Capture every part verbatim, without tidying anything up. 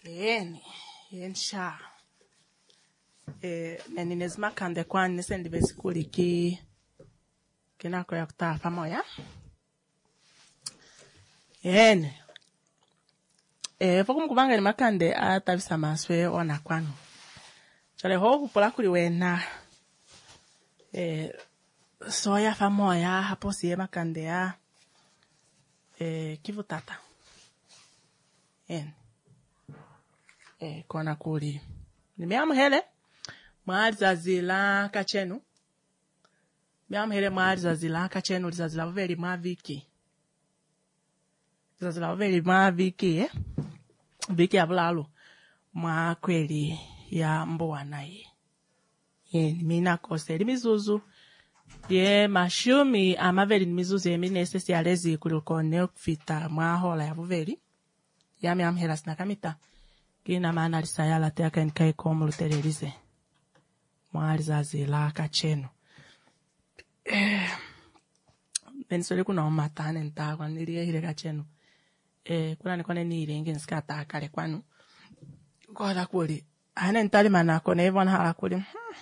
Yeni, yensha. Eh, neni nezima kande kwani nesendi besikuli ki kinako ya kutafa moya. Yeni. Eh, foku mkubanga ni makande atavisa maswe ona kwanu. Chale ho kupola kuli wena. Eh, soya fa moya hapo siye makande ya eh kivu tata. Yeni. Eh, kona kuli. Nimeamu hele. Mwari zazila kachenu. Miamu hele mwari zazila kachenu. Zazila veli maviki. Zazila veli maviki, eh. Viki ya vlalu. Mwa kweli ya mboa nae. Ye, mina kose. Li mizuzu. Ye, mashumi ama veli ni mizuzu. Ye, minesesi ya lezi kulikone kufita mwa hola ya vuveli. Ya miamu hela sinakamita. Kina maana lisayala teaka nikae komu luterelize. Mwari zazila kachenu. Eh, bensoli kuna umatane ntakwa niliye hile kachenu. Eh, kuna nikone nile ingi nsikata akale kwanu. Kwa la kuli. Hane ntali manako na hivyo na hala kuli. Hmm.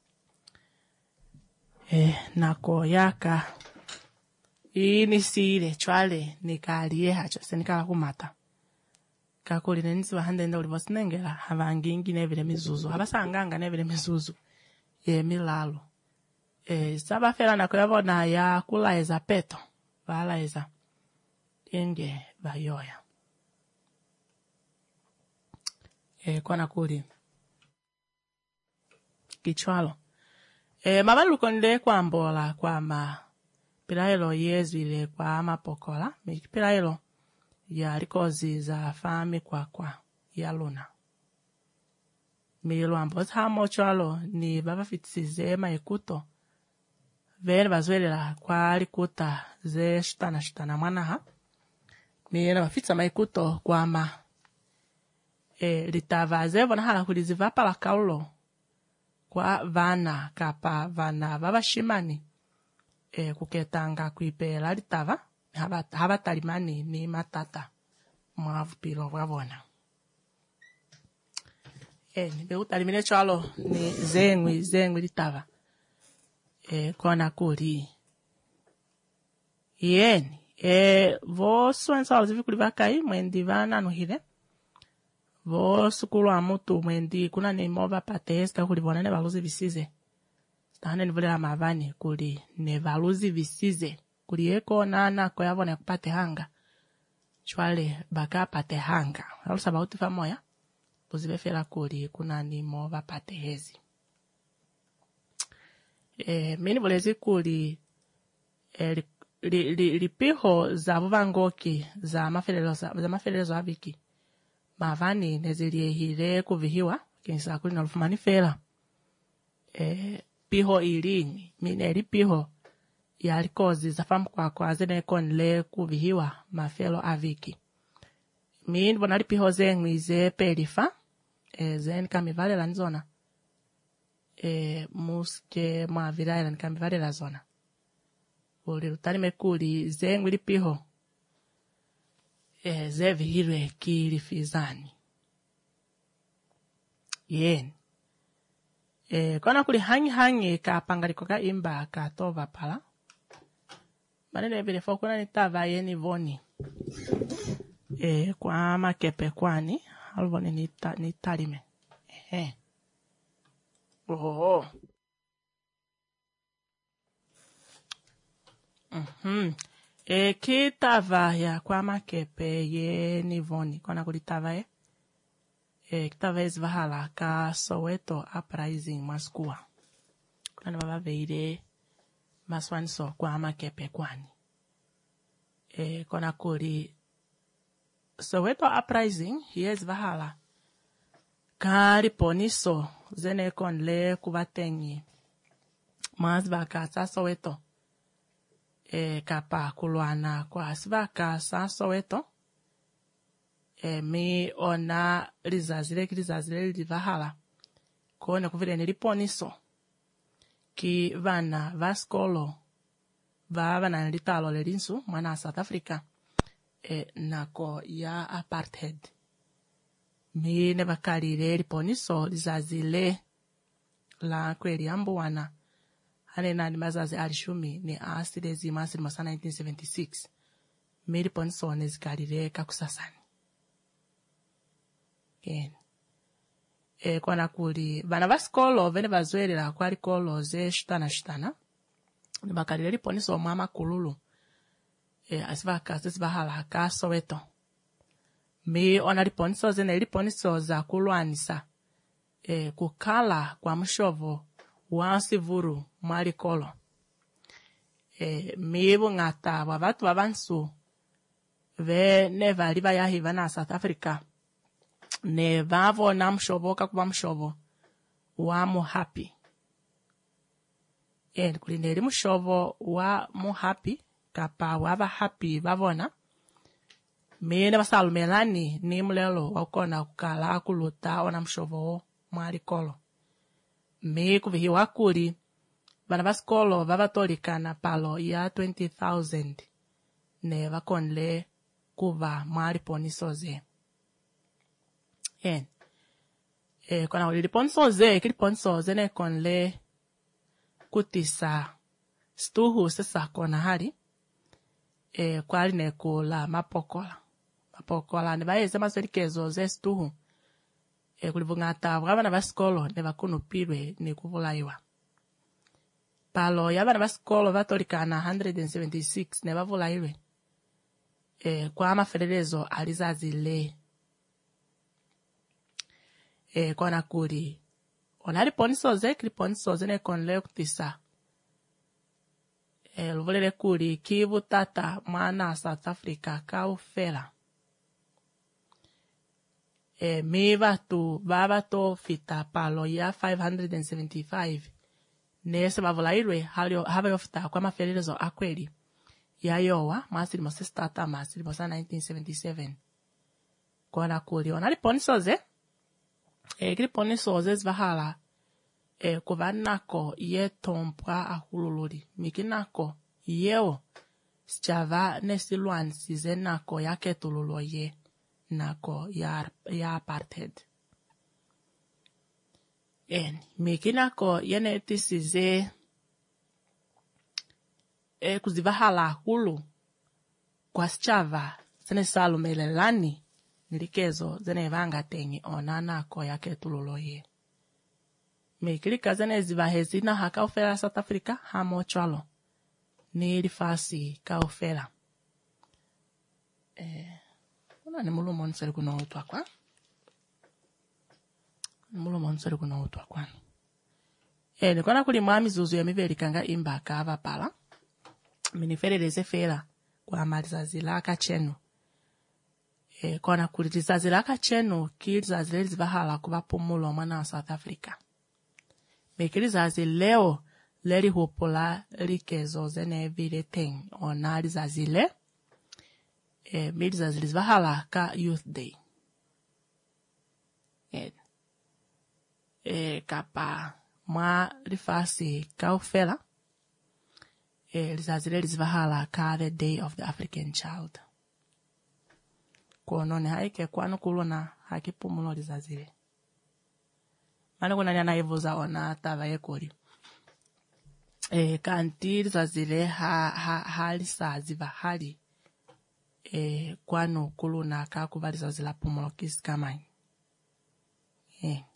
Eh, nako yaka. Hii ni sile, chwale, nikaliye hacho. Se nikala kumata. Kakuli nenisi wahande nda ulivosi nengela. Havangi ingi nevile mizuzu. Habasa anganga nevile mizuzu. Ye milalo. Eh, saba fela na kuyavo na ya kula eza peto. Vala eza. Inge bayoya. Eh, kwa na kuli. Kichwalo. Eh, mabalu konde kwa mbola kwa ma. Pilaelo yezu ile kwa ama pokola. Pilaelo ya rikozi za fami kwa kwa. Ya luna. Milo ambo. Hamo chwalo ni baba fitisize maikuto. Vele bazwelela kwa likuta ze shutana shutana mwana ha. Milo bafitsa maikuto kwa ma. E, litava zevo na hala kuliziva pala kaulo. Kwa vana kapa vana baba shimani. E, kuketanga kuipela litava. Haba, haba talimani ni matata. Mwavu pilo wavona. E, nibe utalimine chwalo ni zengwi, zengwi litava. E, kona kuli. Yeni. E, vo suensa wala zivi kulivakai, mwendi vana nuhile. Vo sukulu wa mutu mwendi kuna ni mova patesta kulivona ne valuzi visize. Stahane nivule la mavani kuli ne valuzi visize. Kuli eko nana kwa yavo ne kupate hanga. Chwale baka pate hanga. Alusa bauti fa moya. Uzive fela kuli kuna ni mova pate hezi. Eh, mini volezi kuli eh, li, li, li, li piho za vuvangoki za mafelelezo za mafelelezo aviki mavani nezilie hile kuvihiwa kinsa kuli na lufumani fela eh, piho ilini mine li piho ya likozi za famu kwa kwa zene konle kuvihiwa mafelo aviki mini vona li piho zengwi ze pelifa eh, zeni kamivale la nzona e muske mwa vilaila nikamivale la zona. Uli utani mekuli zengwi lipiho. E zevi hilwe kilifizani. Yen. E kona kuli hangi hangi ka pangaliko ka imba ka tova pala. Manene vile fokuna nitava yeni voni. E kwa makepe kwani. Alvoni nita, nitalime. Ehe. Oh. Mhm. E kitava ya kwa makepe ye nivoni kona kulitava ye. E kitava ezvahala ka Soweto uprising maskua. Kuna baba veire maswaniso kwa makepe kwani. E kona kuli Soweto uprising ye ezvahala ka riponiso zene konle kubatengi mazbaka sa Soweto e kapa kulwana kwa sibaka sa Soweto e mi ona lizazile kilizazile livahala kone kuvile niliponiso ki vana vaskolo va vana litalo lelinsu mwana South Africa e nako ya apartheid mine bakalire liponiso lizazile la kweli ambuwana hane nani mazazi alishumi ni asile zima asile masa nineteen seventy-six mi liponiso nezikalire kakusasani ken e kwana kuli bana basikolo vene bazwelera kwali kolo ze shitana shitana ni bakalire liponiso mama kululu e asivaka sisibahala ka Soweto mi ona liponiso zene liponiso za kulwanisa e kukala kwa mshovo wansi vuru mwali kolo e mi bungata wa batu babansu ve neva liba yahiva na South Africa ne vavo na mshovo kakuba mshovo wa mu happy e kulineri mshovo wa mu happy kapa waba happy bavona mene basalumelani ni mlelo wakona kukala kuluta ona mshovo mwali kolo me kuvihi wakuli bana basikolo babatolikana palo ya twenty thousand ne bakonle kuva mwali ponisoze en e kona uli ponisoze kili ponisoze ne konle kutisa stuhu sesa kona hali e kwali ne kula mapokola mapokola ne baeze maselikezo ze stuhu e kulivungata bwana basikolo ne bakunupirwe ne kuvulaiwa palo ya bana basikolo batolikana one hundred seventy-six ne bavulairwe e kwa amafererezo alizazile e kona kuli onali ponisoze kili ponisoze ne konle kutisa e luvulele kuli kivu tata mwana South Africa kaufela e mi batu baba to fita palo ya five hundred seventy-five nese bavulairwe halio habe ofita kwa mafererezo akweli ya yowa masili mosestata masili mosa nineteen seventy-seven kona kuli onali ponisoze e kili ponisoze zvahala e kuvanako ye tompwa ahululuri mikinako yeo sichava nesilwan size nako yake tululo ye nako ya ya apartheid en mikinako yene tisize e kuzivahala hulu kwa sichava sene salumelelani nilikezo zene vanga tengi onanako yake tululo ye mikilika zene zivahezi na haka ufela South Africa hamo chalo ni lifasi ka ufela eh una ni mulu monseri kuno utwa kwa mulu monseri kuno utwa kwa eh nikona kuli mwami zuzu ya miveli kanga imba kava pala minifereleze fela kwa malizazila akachenu eh kona kuli lizazila akachenu kilizazile zivahala kuba pumulo mwana wa South Africa mekilizazi leo leri hopola likezo zene vile teng onali zazile e milizazi lizvahala ka youth day e, e kapa mwa lifasi ka ufela e lizazile lizvahala ka the day of the African child konone haike kwanu kulona hakipumulo lizazile mane kuna nyana ivuza ona tava yekoli e kanti lizazile ha ha hali sazi bahali e kwanu kuluna ka kubaliza zila pumulo kisikamai e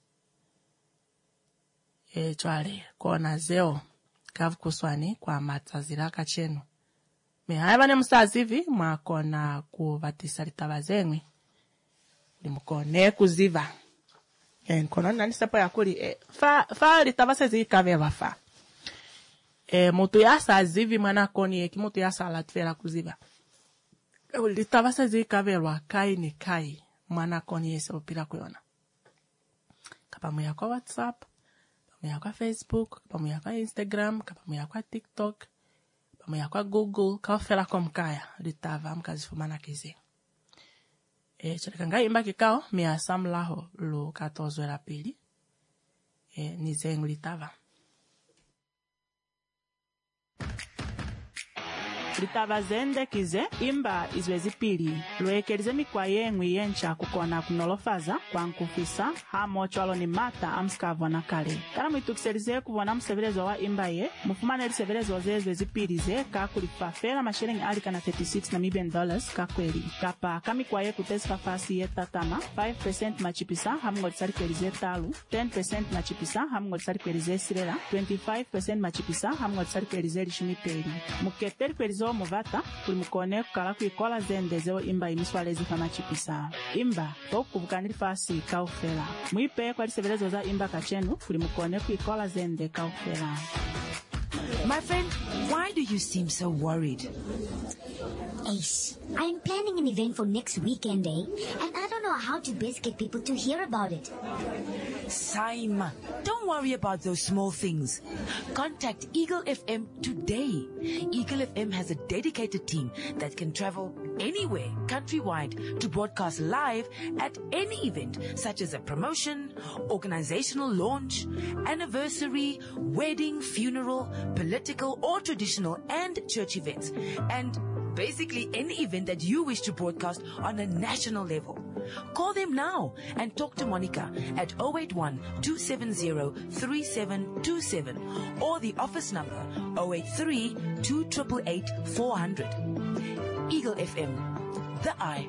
e chwale kona zeo kavukuswani kwa matazila kachenu me haya bane musazivi mwakona kuvatisa litabazengwi limukone kuziva e nkona nani sepo yakuli e fa fa litabase zikavelwa fa e mutu yasa zivi mwana koni eki mutu yasa latfela kuziva litabase zikavelwa kai ni kai mwana koni yese opila kuyona kapamuya kwa WhatsApp kapamuya kwa Facebook kapamuya kwa Instagram kapamuya kwa TikTok kapamuya kwa Google kawafela kwa mkaya litava mkazifumana kizi e chakanga imba kikao miya samlaho lo katozo la pili e nizengu litava litava zende kize imba izwezi pili lwekelize mikwa yengwi yencha kukona kunolofaza kwa nkufisa hamo chwalo ni mata amskavwa na kale kana mwitukiselize kuvona msevelezo wa imba ye mufumane lisevelezo zezwe zipilize kakulipafela mashilingi ali kana thirty-six Namibian dollars kakweli kapa kamikwa ye kutesifa fasi ye tatama five percent machipisa hamungo lisalikwelize talu ten percent machipisa hamungo lisalikwelize silela twenty-five percent machipisa hamungo lisalikwelize lishumipeli mukepeli kwelizo muvata kuli mukone kukala kuikola zende zeo imba imiswalezi fa machipisa imba tokukubukanili fasi kaufela mwipe kwa lisevelezo za imba kachenu kuli mukone kuikola zende kaufela. My friend, why do you seem so worried? Ace, I'm planning an event for next weekend, eh? And I don't know how to best get people to hear about it. Saima, don't worry about those small things. Contact Eagle F M today. Eagle F M has a dedicated team that can travel anywhere countrywide to broadcast live at any event, such as a promotion, organizational launch, anniversary, wedding, funeral, political or traditional and church events, and basically any event that you wish to broadcast on a national level. Call them now and talk to Monica at zero eight one, two seven zero, three seven two seven or the office number zero eight three, two eight eight, four hundred. Eagle F M, the eye.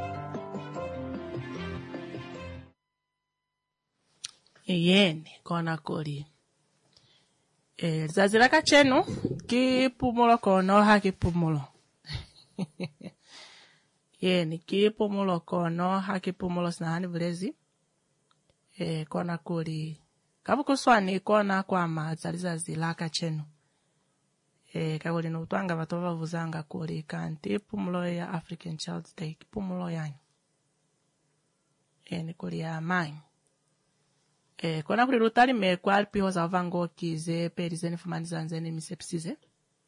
Yeni kona koli eh zazira kachenu kipumulo kono hakipumulo yeni kipumulo kono hakipumulo snahani vilezi eh kona koli kabukuswani kona kwa mazaliza zilaka chenu eh kagoli no utwanga batova vuzanga koli kanti pumulo ya African Child's Day pumulo yanyu eh ni koli ya mine eh kona kuli rutali me kwa piho za vango kize perizeni fumaniza nzeni misepsize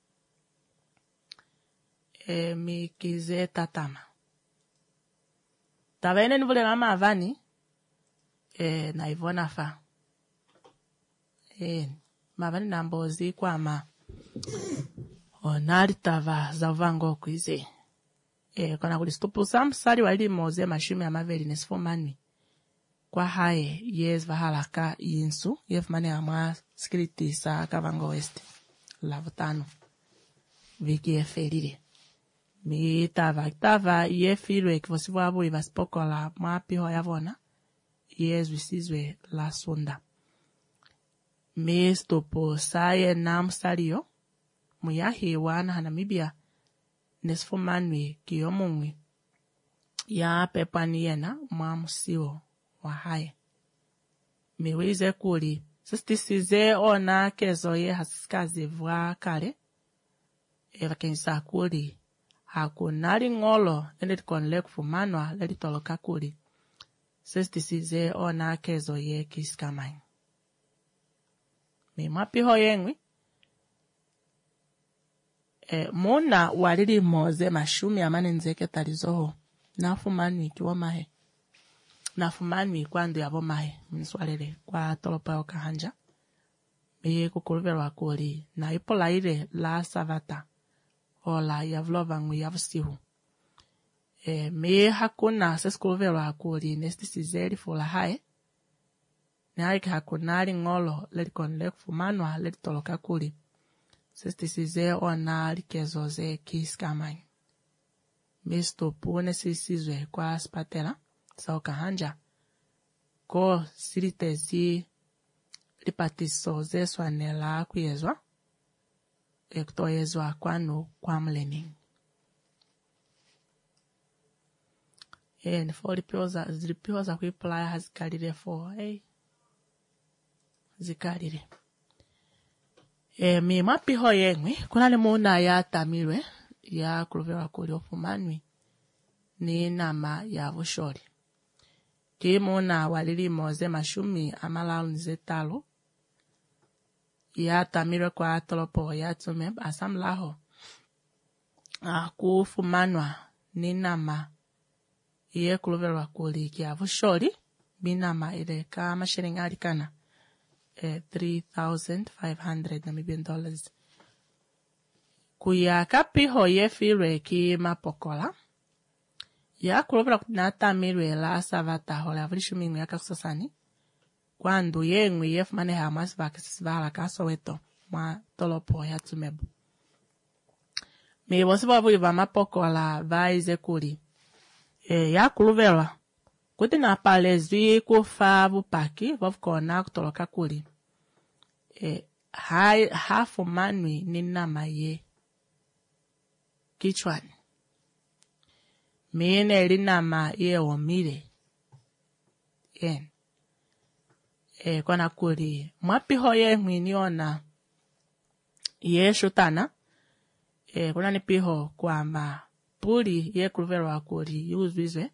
eh mi kize tatama tabene nivule mama avani eh na ivona fa eh mavani nambozi kwa ma onari tava za vango kize eh kona kuli stupu samsari wali moze mashumi ya maveli nesfomani kwa hae yes vahalaka yinsu yef mane amwa skriti sa kavango west lavutano viki eferire mi tava tava yefilwe kivosivu abo ivaspipokola mwapiho yavona yes visizwe la sonda mi stopo saye namsaliyo muyahi wana hanamibia nesfomanwi kiyomungwi ya pepani yena mwamusiwo wahaye miwize kuli sistisize ona kezo ye hasikazi vwa kale eva kenisa kuli hakunari ngolo enedikonle kufumanwa leditoloka kuli sistisize ona kezo ye kiskamai mimwapiho yengwi e, muna walili moze mashumi amane nzeke talizoho nafumanwi kiwa mahe nafumanwi kwandu yabo mahe mniswalele kwa tolopa ya okahanja miye kukuruverwa kuli na ipola ile la savata ola yavlova ngwi yavusihu e, miye hakuna sesikuruverwa kuli nestisizeli fula hae ni haike hakunali ngolo lelikonle kufumanwa lelitoloka kuli sestisize ona likezo ze kiskamai mistopu nesisizwe kwa spatela sa okahanja ko silitezi lipatiso ze swanela kuyezwa ekutoyezwa kwanu kwa mlening e nifo lipioza zilipioza kuipulaya hazikalile fo hey zikalile e mi mapiho yengwi kuna limuna ya tamirwe ya kuruvewa kuli ofumanwi ni nama ya vushori kimuna walili moze mashumi amalalu nizetalo ya tamirwe kwa tolopo ya tume asamlaho akufumanwa ni nama iye kuruvewa kuli kia vushori binama ile kama shilingi alikana eh, three thousand five hundred Namibian dollars kuya kapiho ye filwe ki mapokola ya kulobela kutinata milwe la savata hola vrishumingu ya kakusasani kwando ye ngwi ye fumane ha masivaka sisivala kaso weto ma tolopo ya tumebu me bosi babu iba mapokola va izekuri e ya kulubela kutina palezwi kufa bupaki vavukona kutoloka kuli e ha hafu manwi ninama ye kichwani mine linama ye omile yen e kona kuli mwapiho ye mwini ona ye shutana e kuna nipiho kwamba puli ye kulubelwa kuli yuzwizwe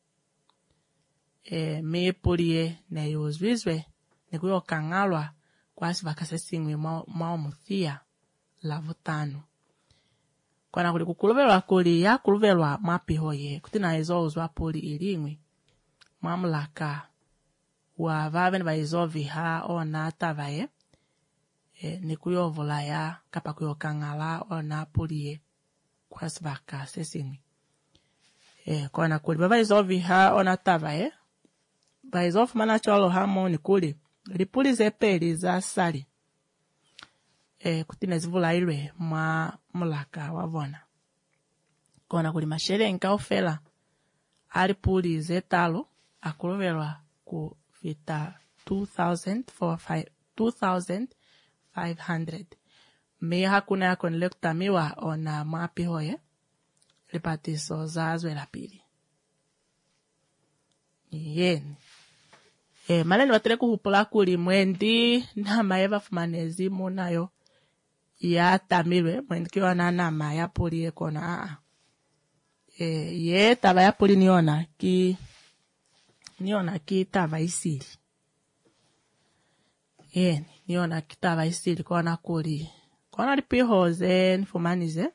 e me puli ye ne yuzwizwe ne kuyo kangalwa kwasi vakasesingwe mwa muthia lavutano kwana kuli kukulubelwa kuli ya kulubelwa mwapiho ye kutina ezo uzwa puli ilingwi mwamulaka wa vave ba izovi ha ona tavaye e nikuyo volaya kapa kuyo kangala ona puli ye kwasi vakasesingwe e kwana kuli baba izovi ha ona tavaye ba izofu mana cholo hamo nikuli lipuli zepeli za sali e kutina zivula ilwe mwa mulaka wavona kona kuli mashere nka ofela alipuli zetalo akulubelwa ku vita two thousand five hundred me hakuna yako nilekutamiwa ona mwapiho ye lipatiso za zwela pili yeni e maleni watele kuhupula kuli mwendi nama eva fumanezi munayo ya tamilwe mwendi kiwa na nama ya puli ye kona aa e ye tava ya puli niona ki niona ki tava isili ye niona ki tava isili kona kuli kona lipiho ze nifumanize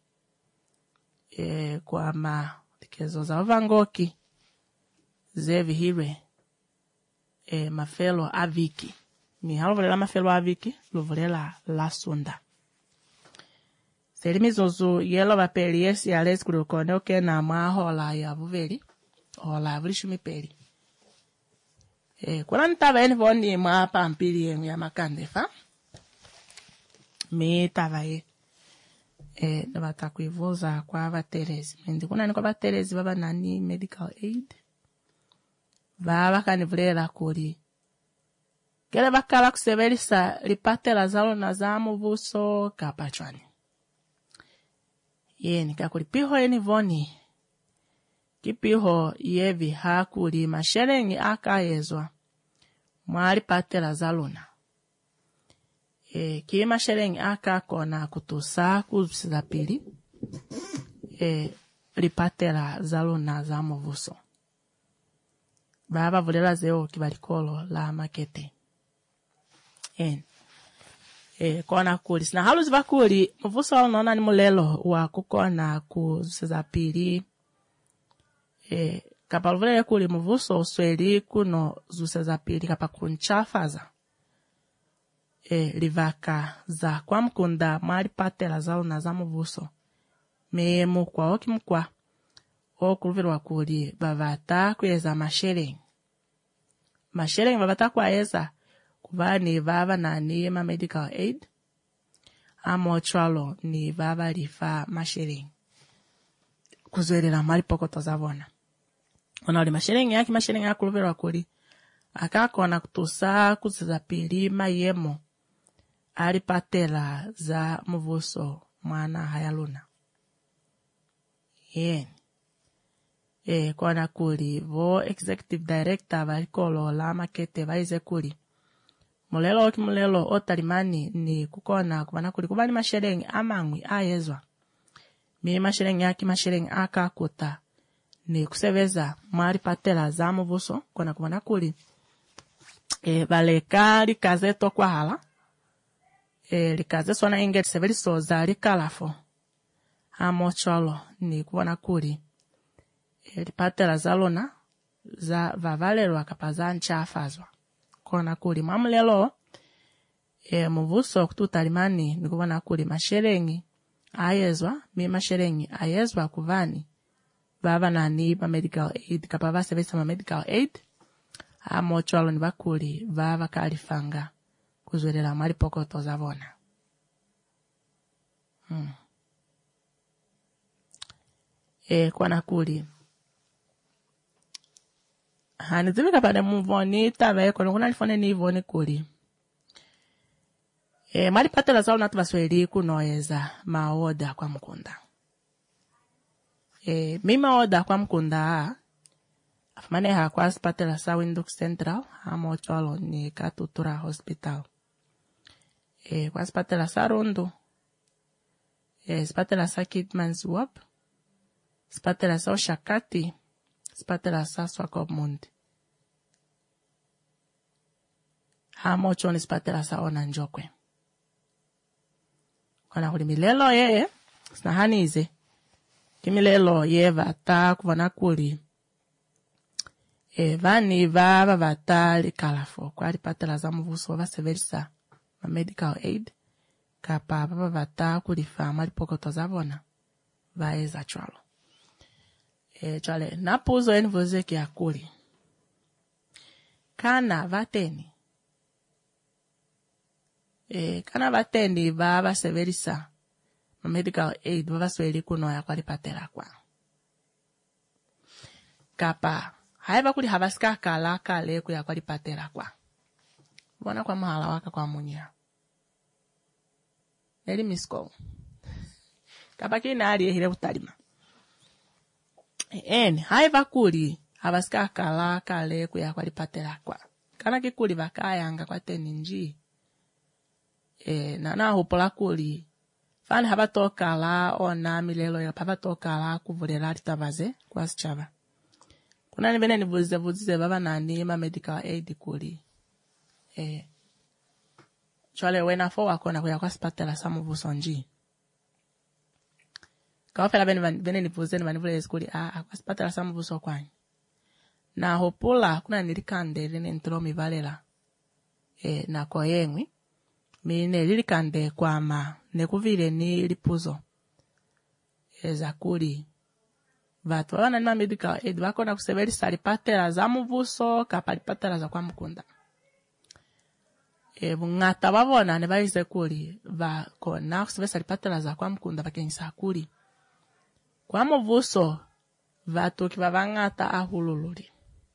e kwa ma tikezo za vangoki ze vihirwe e mafelo aviki mi halovolela mafelo aviki lovolela la sunda selimizozu yelo vapeli yesi ya lesi kulukone oke na mwa hola ya vuveli hola vrishumi peli e kuna nitava eni voni mwa pampili yengu ya makandefa mi tava ye e nabata kuivuza kwa vaterezi mendi kuna ni kwa vaterezi baba nani medical aid vava kanivulela kuli kele bakala kusevelisa lipatela zalo na zamu vuso kapachwani yeni kakuli piho yeni voni kipiho yevi hakuli masherengi akayezwa mwali patela zaluna e ki masherengi akakona kutusa kuzisiza pili e lipatela zaluna zamu vuso baba vulela zeo kibalikolo la makete en e kona kuli sina halu zivakuli mvuso wao naona ni mulelo wa kukona kuziza pili e kapa vulela kuli mvuso usweli kuno zusiza pili kapa kunchafaza e livaka za kwa mkunda mali patela zao na za mvuso me mukwa oki mkwa o kuluvirwa kuli bavata kuyeza masherengi masherengi bavata kwaeza kuva ni vava na ni ma medical aid amo chwalo ni vava lifa masherengi kuzwelela mali pokoto zavona ona uli masherengi yaki masherengi ya kuluvirwa kuli akakona kutusa kuziza pili mayemo alipatela za mvuso mwana hayaluna yen e kona kuli vo executive director valikolo la makete vaize kuli mulelo oki mulelo otalimani ni kukona kubana kuli kubani masherengi amangwi ayezwa mi masherengi yaki masherengi akakuta ni kuseveza mwali patela za mvuso kona kubana kuli e baleka likaze tokwa hala e likaze sona inget seveli soza likalafo amo cholo ni kubana kuli e lipatela zalona za vavalelwa kapaza nchafazwa kona kuli mamulelo e muvuso kututalimani ni kubana kuli masherengi ayezwa mima sherengi ayezwa kuvani vava nani ma medical aid kapa vasevesa ma medical aid amochwalo ni bakuli vava kalifanga kuzwerera mali pokoto zavona. Hmm. E kwa nakuli hani zivika pade muvoni tave kono kuna nifone ni ivoni kuli. E mali patela zao natu basweli kunoeza maoda kwa mkunda. E mima oda kwa mkunda afmane ha kwa patela sa Windhoek Central amo cholo ni Katutura Hospital. E kwa patela sa Rondo. E patela sa Kidmanshoop. Spatela sa Oshakati. Spatela sa Swakopmund. Amo choni spatela sa Onanjokwe. Kona kuli milelo ye, snahanize. Kimilelo ye vata kuvana kuli. E vani vava vata li kalafo. Kwa li patela za mvuso va severisa. Ma medical aid. Kapa vava vata kuli fama li pokoto zavona. Vaeza chwalo. E chwale, napuzo eni voze ki akuli. Kana vateni. E kana vateni vava severisa. Ma medical aid vava sweli kuno ya kwa li patela kwa. Kapa haiva kuli havaska kala kale kuya kwa li patela kwa. Wana kwa mahala waka kwa munya. Neli misko. Kapa kina ali hile utalima. En haiva kuli havaska kala kale kuya kwa li patela kwa. Kana kikuli vakayanga kwa teninji. E nana hupola kuli. Fani haba toka la ona milelo ya haba toka la kuvulera litavaze kwa sichava. Kuna nivene nivuze vuzize baba nani ma medical aid kuli. Eh. Chwale wena fo wakona kuya kwa spatela samu vusonji. Kawafela vene nivuze ni manivule eskuli a kwa spatela samu vuso kwanyi. Na hopola kuna nilikande lini ntromi valela. Eh, na koyengwi. Mine lilikande kwa ma nekuvile ni lipuzo. Eza kuli. Vatu wana nima medical aid wako na kuseveli salipatela za muvuso kapalipatela za kwa mkunda. E vungata wavona ne vaize kuli vako na kuseveli salipatela za kwa mkunda vakenisa kuli. Kwa muvuso vatu kivavangata ahulululi.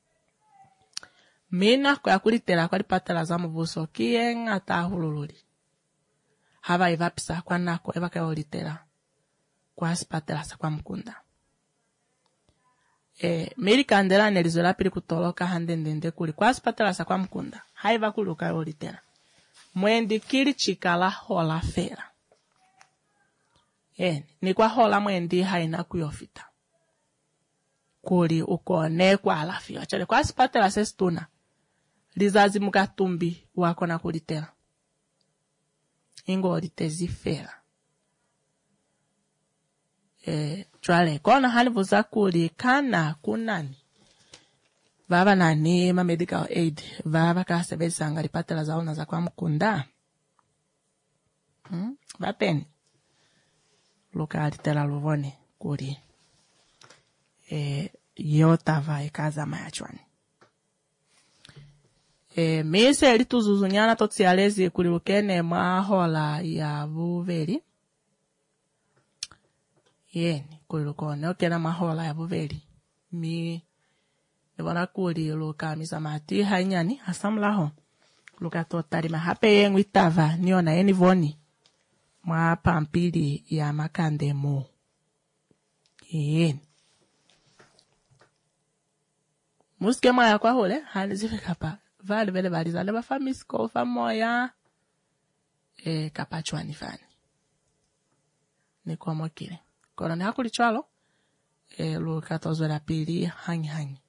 Mina kwa kulitela kwa lipatela za muvuso kiengata ahulululi. Hava ivapisa kwa nako eva kwa olitela kwa spatela sa kwa mkunda. E meri kandela nelizola pili kutoloka handendende kuli kwa spatela sa kwa mkunda. Haiva kuluka olitela. Mwendi kili chikala hola fera. E ni kwa hola mwendi haina kuyofita. Kuli ukone kwa alafio. Chale kwa spatela sestuna. Lizazi mukatumbi wako na kulitela. Ingo olitezi fera. E, chwale, kona hali vuza kuli kana kunani. Vava nani ma medical aid. Vava kasebezi sanga lipatela zaona za kwa mkunda. Hmm? Vapeni. Luka alitela luvone kuli. E, yotava ekaza mayachwani. E, mise elituzuzunyana totsialezi kulilukene mahola ya vuveli. Yeni, kulilukone okena mahola ya vuveli. Mi, nivona kuli luka misamati hainyani, asamlaho. Luka totari mahape yengu itava, niona yeni voni. Mwa pampili ya makande mo. Yeni. Muske maya kwa hole, hanizife kapa. Vale vele valiza leba famisko fa moya e kapachwani fani ni kwa mokile kono ni hakuli chwalo e lu katozo la pili hangi hangi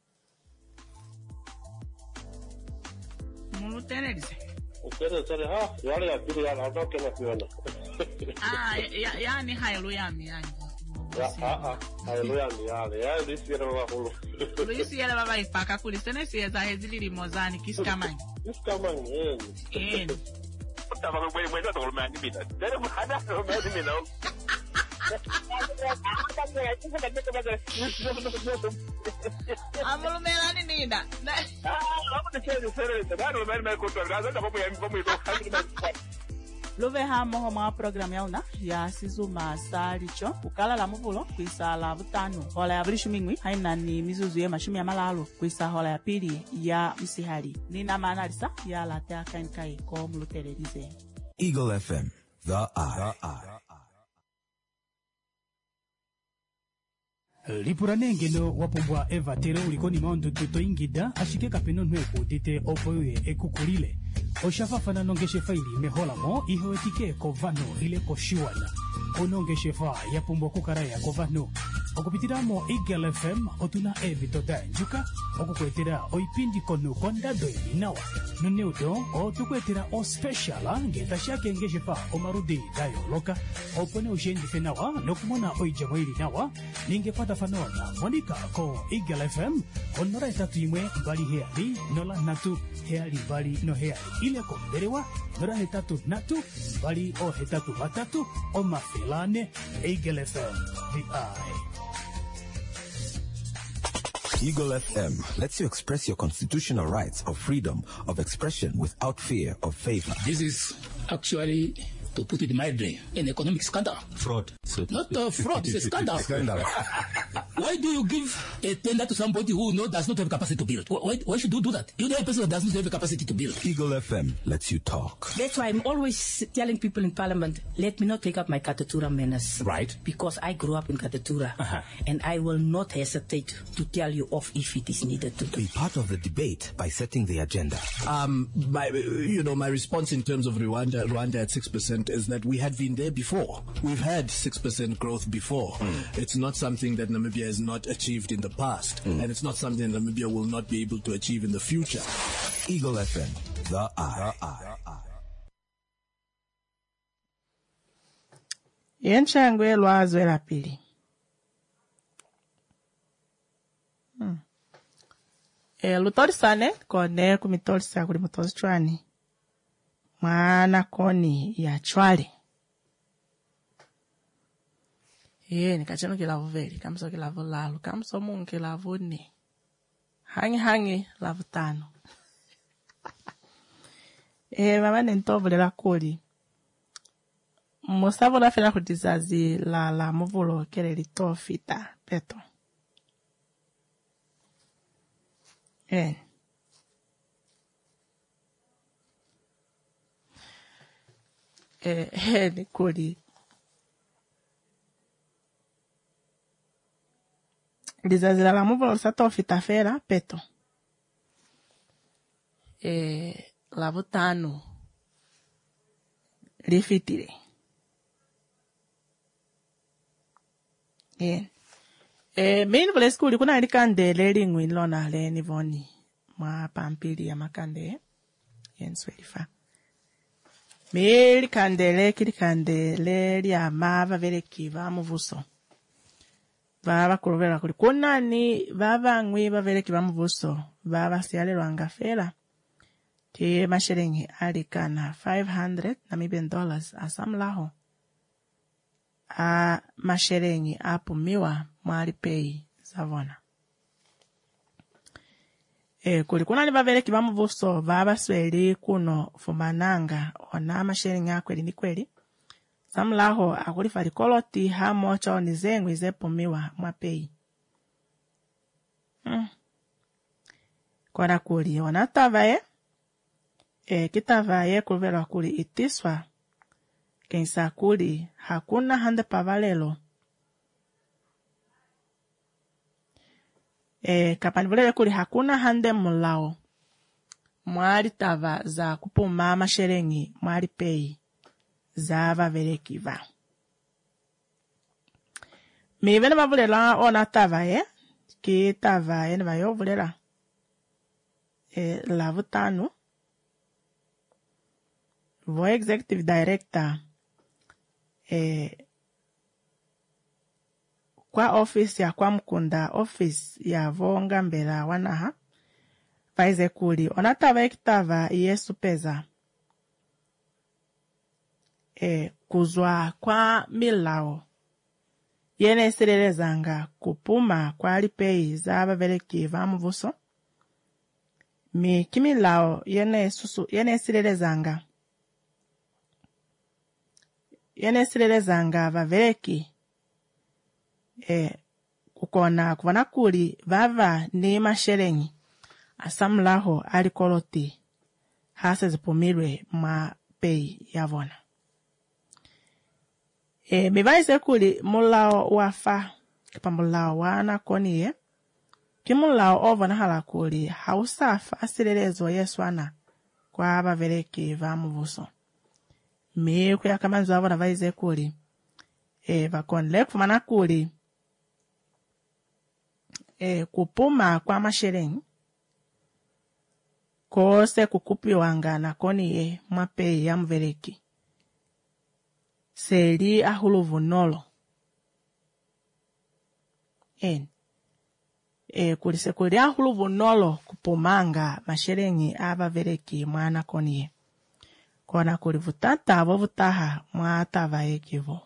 mulu tenelise ukere tere ha yale ya pili ya na toke na kuona ah ya yani haleluya mi yani ya ah ah haleluya mi yale ya lisi ya wa hulu lisi ya baba ipaka kuli tene sieza hezili limozani kiskamani kiskamani eh eh Tava no meio, mas eu tô no meio de mim. Deve mandar no meio de mim, não. Amulumela ni nina. Love hamo homa program yauna ya sizuma salicho ukala la muvulo kwisa la butano hola ya brishu mingwi haina ni mizuzu ya mashumi ya malalo kwisa hola ya pili ya msihali nina manalisa ya latea kainkai ko mulutelerize. Eagle F M, the eye. The eye. Lipuranenge no wapumbwa eva tere ulikoni maondo tuto ingida ashike kapeno nweko dite opoye ekukulile oshafafana nongeshe faili mehola mo iho etike kovano ile koshiwana onongeshe fa yapumbwa kukaraya kovano okupitiramo Eagle F M otuna evitota njuka okukwetera oipindi kono kondado inawa nuneudo otukwetera o special ngeta shake ngeshe fa omarudi dayo loka opone ushendi fenawa nokumona oijamo ili nawa ninge pata fanona monika ko Eagle F M onora etatu imwe bali heali nola natu heali bali no heali ile konderewa nora hetatu natu bali o hetatu matatu o mafilane Eagle F M the eye. Eagle F M lets you express your constitutional rights of freedom of expression without fear of favor. This is actually, to put it mildly, an economic scandal. Fraud. So not a fraud, it's a scandal. Scandal. Why do you give a tender to somebody who no, does not have capacity to build? Why, why should you do that? You know a person that does not have the capacity to build. Eagle F M lets you talk. That's why I'm always telling people in Parliament, let me not take up my Katatura manners. Right. Because I grew up in Katatura. Uh-huh. And I will not hesitate to tell you off if it is needed to do. Be part of the debate by setting the agenda. Um, my, you know, my response in terms of Rwanda, Rwanda at six percent is that we had been there before. We've had six percent growth before. Mm. It's not something that Namibia has not achieved in the past. Mm. And it's not something that Namibia will not be able to achieve in the future. Eagle F M, the eye. The eye. Yenchangwe lwazwe la pili. Hmm. E lutorisane kone kumitorisa kuli mutozi chwani. Mwana koni ya chwali. Ye nikachano kilavu veli, kamso kilavu lalu, kamso mungu kilavu ni. Hangi hangi lavu tano. E mama nentovu lela kuli. Mosavo la fena kutizazi la la muvulo kere lito fita peto. Eh. Eh, eh, ni kuli. Lizazi la la muvulo sato fita fera peto. Eh, la votano. Rifitire. Yeah. Eh, main vile skuli kuna ilikande leli ngwilona le nivoni mwa pampili ya makande yenswelifa. Meli kandele kili kandele lya mava vele kiva muvuso. Vava kulovela kuli kunani vava ngwi vavele kiva muvuso vava siale lwangafela. Ti mashiringi alikana five hundred Namibian dollars asamlaho. A masherengi apumiwa mwali pei zavona. E kulikuna ni vavele kibamu vuso vava sweli kuno fumananga ona masherengi akweli ni kweli. Samlaho akulifali koloti hamo chao nizengwi zepumiwa mwapei. Hmm. Kwa kuli ona tavaye. E kitavaye kulvela kuli itiswa. Kensa kuli hakuna hande pavalelo. E kapanivulele kuli hakuna hande mulao. Mwari tava za kupuma masherengi mwari pei za vavele kiva. Mivene mavulela ona tava ye. Ki tava ye nvayo vulela. E lavu tanu. Vo executive director. Eh, kwa office ya kwa mkunda office ya vonga mbela wanaha paize kuli onatava ekitava yesu peza eh, kuzwa kwa milao yene silelezanga kupuma kwa alipei za bavereki va muvuso. Mi kimilao yene susu yene silelezanga yene silelezanga bavereki e kukona kuvana kuli vava ni masherengi asamlaho alikoloti hasa zipumirwe ma pei yavona. E mivaise kuli mulao wafa kipa mulao wana koniye ki mulao ovona hala kuli hausafa asilelezo yeswana kwa abavereki va muvuso. Mi kuya kamanzo avona vaise kuli e vakonle kufumana kuli e kupuma kwa masherengi kose kukupiwanga na koniye mapei ya mvereki seli ahuluvu nolo. En e kulise kuli ahuluvu nolo kupumanga masherengi aba vereki mwana koniye kona kuli vutata vo vutaha mwata vaekivo.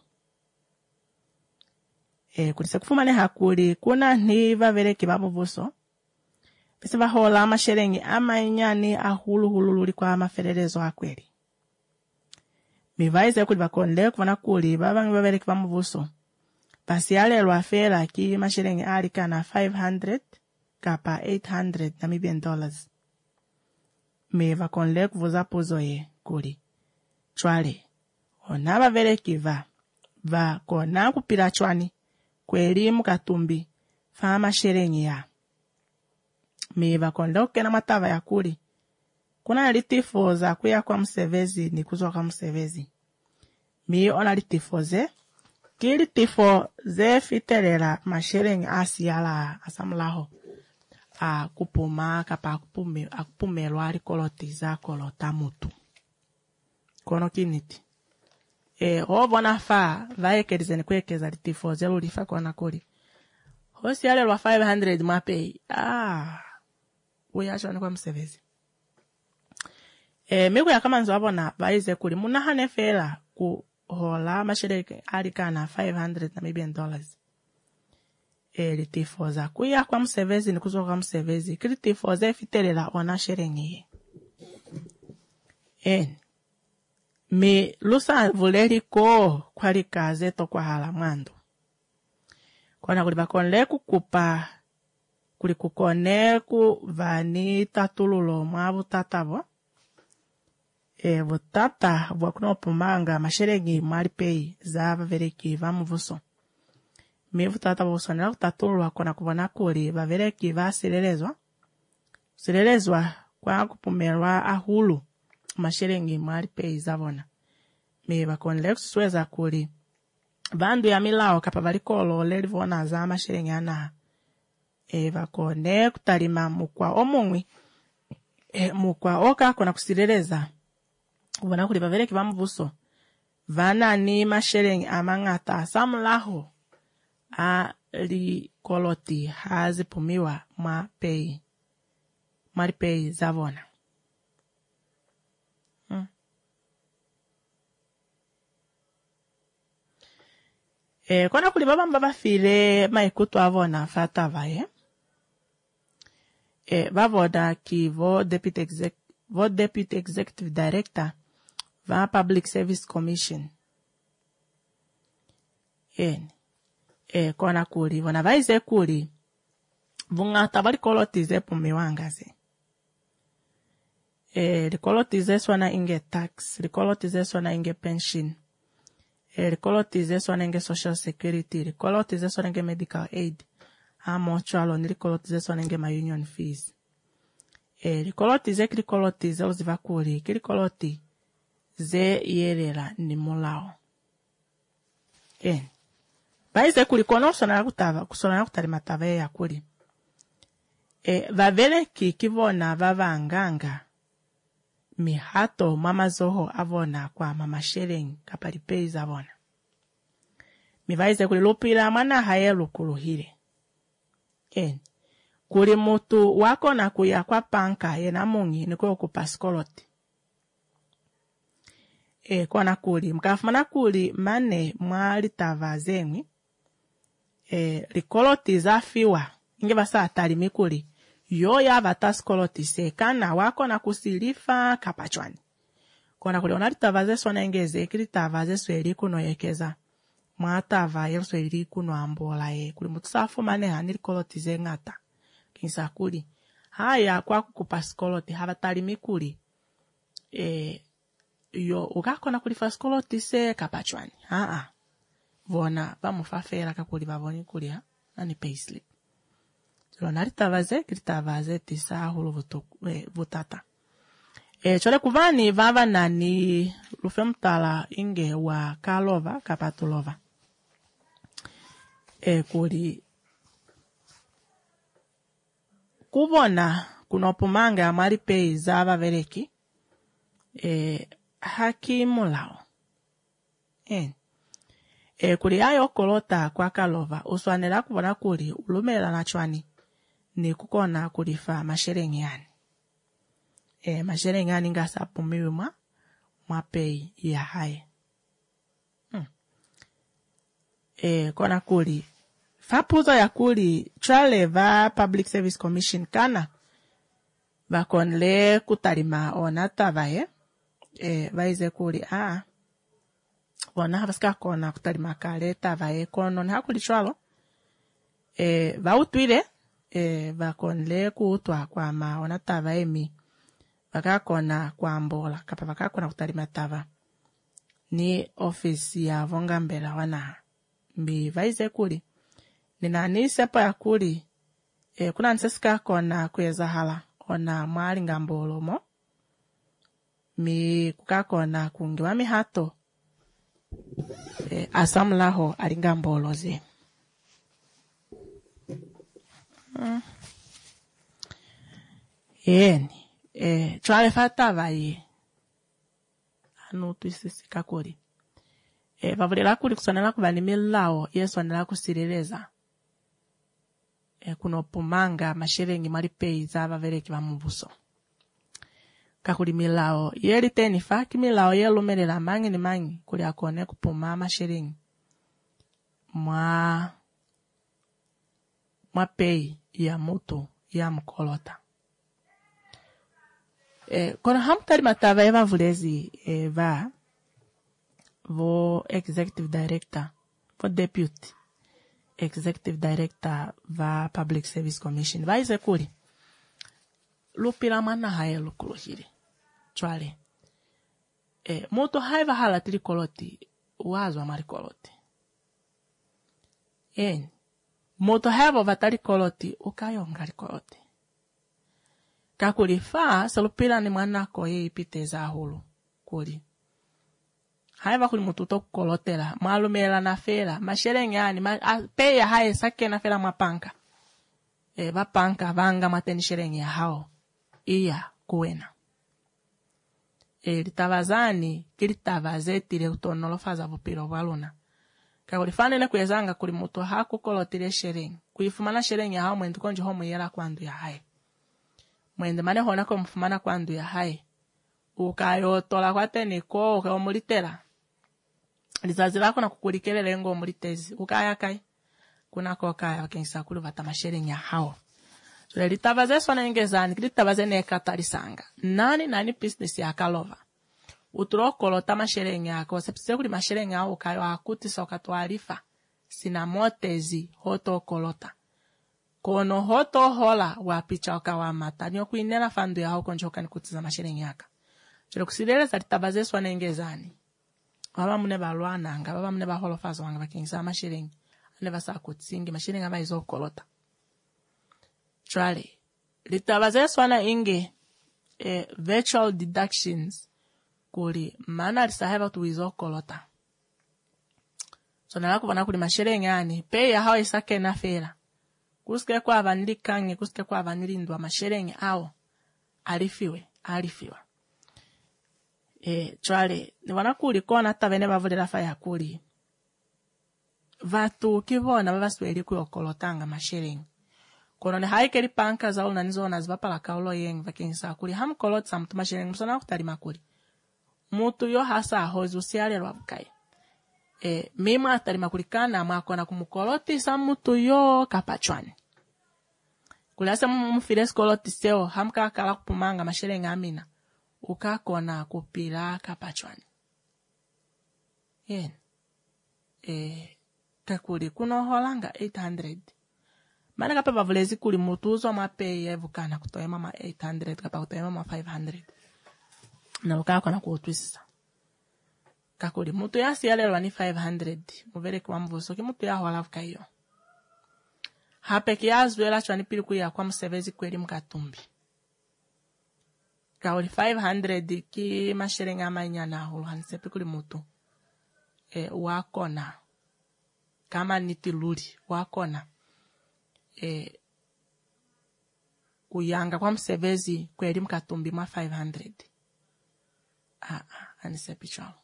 E kulise kufumane hakuli kuna niva vereki ba muvuso bisi vahola masherengi ama inyani ahulu hulululi kwa maferelezo akweli. Mivaize kuli vakonle kufana kuli babangi bavereki ba muvuso basi alelwa fela ki masherengi alika na five hundred kapa eight hundred Namibian dollars. Me vakonle kuvuza puzo ye kuli chwale ona bavereki va va kona kupira chwani kweli mukatumbi fa masherengi ya. Me vakonle ukena matava ya kuli kuna litifo za kuya kwa msevezi ni kuzwa kwa msevezi. Mi ona litifo ze kili tifo ze fitelela masherengi asiyala asamlaho a kupuma kapa akupume akupumelwa alikoloti za kolota mutu kono kiniti e ovona fa vaekelizeni kwekeza litifo ze lulifa kona kuli hosi yale lwa five hundred mapei ah uyashona kwa msevezi. E miku ya kama nzo abona vaize kuli munahane fela ku hola masherengi alika na five hundred Namibian dollars. E litifo za kuya kwa msevezi ni kuzo kwa msevezi kilitifo ze fitelela ona sherengi. En mi lusa vuleri ko kwali kaze to kwa hala mwando kona kuli bakonle kukupa kuli kukone ku vani tatululo mwabu tatabo e vutata vwakuno pumanga masherengi maripei za bavereki va muvuso. Mi vutata vusonera kutatulwa kona kubona kuli bavereki va silelezwa silelezwa kwa kupumelwa ahulu masherengi maripei zavona. Mi vakonle kusweza kuli vandu ya milao kapa valikolo lelivona za masherengi ana e vakone kutalima mukwa omungwi e mukwa oka kona kusileleza ubona kuli bavereki ba muvuso vana ni masherengi amangata samlaho a li koloti hazipumiwa ma pei mari pei zavona. hmm. E kona kuli baba mbaba file maikutu avona fata vae e bavoda ki vo deputy exec vo deputy executive director va Public Service Commission. En e kona kuli vona vaize kuli vungata valikolotize pumiwangaze. E likolotize swana inge tax, likolotize swana inge pension, e likolotize swana inge social security, likolotize swana inge medical aid, amo chalo ni likolotize swana inge ma union fees. E likolotize kilikolotize uziva kuli kilikoloti ze yelela ni mulao. En vaize kuli kono sona kutava kusona kutali matave ya kuli e vavereki kivona vavanganga mihato mama zoho avona kwa mama sherengi kapalipei zavona. Mivaize kuli lupira mana hayelu kuluhile. En kuli mutu wako na kuya kwa panka yena mungi niko okupa skoloti. E kona kuli mkafumana kuli mane mwali tava zengwi eh rikoloti zafiwa inge basa atali mikuli yo ya vataskoloti se kana wako na kusilifa kapachwani kona kuli onalitavaze sona ingeze kilitavaze sweli kuno yekeza mwatava yensweli kuno ambola ye kuli mutsafu mane hanili koloti ze ngata kinsa kuli haya kwa kukupaskolote havatali mikuli eh yo ukakona kuli faskoloti se kapachwani a a vona vamufafera kakuli vavoni kuli ha nani payslip so nalitavaze kilitavaze tisa hulu vuto eh, vutata eh chole kuvani vava nani lufemtala inge wa kalova kapatulova eh kuli kubona kunopumanga amari pei zava vereki eh hakimulao eh e kuli ayo kolota kwa kalova uswanela kubona kuli ulumela na chwani ni kukona kulifa masherengani e masherengani ngasa pumiwa mapei ya hai hmm. e kona kuli fapuzo ya kuli trale va Public Service Commission kana vakonle kutalima onata vae e vaize kuli a wana habaska kona kutalima kale tavae kono na kuli chwalo e vautwile e vakonle kutwa kwa ma onata vae mi vakakona kwa mbola kapa vakakona kutalima tava ni office ya vongambela wana mbi vaize kuli nina ni sepa ya kuli e kuna nseska kona kweza hala ona mwali ngambolo mo mi kukakona kungiwa mi hato e asamlaho alingambolo ze hmm. yeni e chwale fata vaye anu tuisisi kakuri e vavulila kuli kusonela kuvanimilao yesu anela kusileleza e kunopumanga masherengi malipei za vavereki va mubuso kakuli milao yeli teni faki milao yelumelela mangi ni mangi kuli akone kupuma masherengi mwa mwa pei ya mutu ya mkolota e kona hamtari matava eva vulezi e va vo executive director vo deputy executive director va Public Service Commission vaize kuli lupila mana hae lukulohiri chwale e moto haiva hala tili koloti wazo amari koloti en moto haiva vatali koloti ukayo ngari koloti kakuli fa salupila ni manako ye ipiteza hulu kuli haiva kuli mututo kolotela malumela na fela masherenge yani ma, peya hae sake na fela mapanka e bapanka vanga mateni sherenge hao iya kuena e litavazani kilitavaze tile utonolo faza vupilo valuna kakuli fanele kuyezanga kuli mutu haku kolotile sherenge kuifumana sherenge hao mwendu konji homu yela kwandu ya hae mwende mane hona ko mfumana kwandu ya hae ukayo tola kwa teniko ukaomulitela lizazi lako na kukulikelele ngo mulitezi ukaya kai kuna ko kaya wakensa kulu vatamasherengi hao so litavaze sona ingezani litavaze ne katalisanga nani nani business ya kalova uturokolo tamasherengi yako sepse kuli masherengi hao kayo akuti soka twarifa sina motezi hoto kolota kono hoto hola wapicha okawa mata nyo kuinela fandu ya hao konjoka nikutiza masherengi yaka chelo kusilele za litavaze sona ingezani baba mune balwana nga baba mune baholofazo wanga bakinsa mashiringi ane basa kutsingi mashiringi aba izo kolota trale litabaze swana inge e virtual deductions kuli mana lisaheba tu izo kolota so nala kubana kuli mashiringi ani pe ya hao isake na fela kuske kwa abanili kange kuske kwa abanili ndwa mashiringi ao alifiwe alifiwa e trale ni wana kuli kona tabene bavulira fa ya kuli vatu kivona bavasweli ku okolotanga mashiringi kono ne haikeri panka za ulna nizona zivapala kaulo yeng vakinsa kuli ham kolotsa mtu mashiringi musona kutali makuli mutu yo hasa hozi usiale lwabukai e mima atari makulikana mwakona kumukoloti sa mutu yo kapachwani kulasa mufire skoloti seo hamka kala kupumanga mashere ngamina ukakona kupila kapachwani yen e kakuli kuno holanga eight hundred mana kapa bavulezi kuli mutuzo mape yevukana kutoya mama eight hundred kapa kutoya mama five hundred na ukakona kuotwisa kakuli mutu yasi yale lwani five hundred muvere kwa mvuso ki mutu ya hola vukayo hape kiazwela chwani pili kuya kwa msevezi kweli mkatumbi kauli five hundred ki masherenga manyana hulu hansepi kuli mutu e, wakona kama nitiluri wakona e, kuyanga kwa msevezi kweli mkatumbi ma five hundred ah ah hansepi chwalo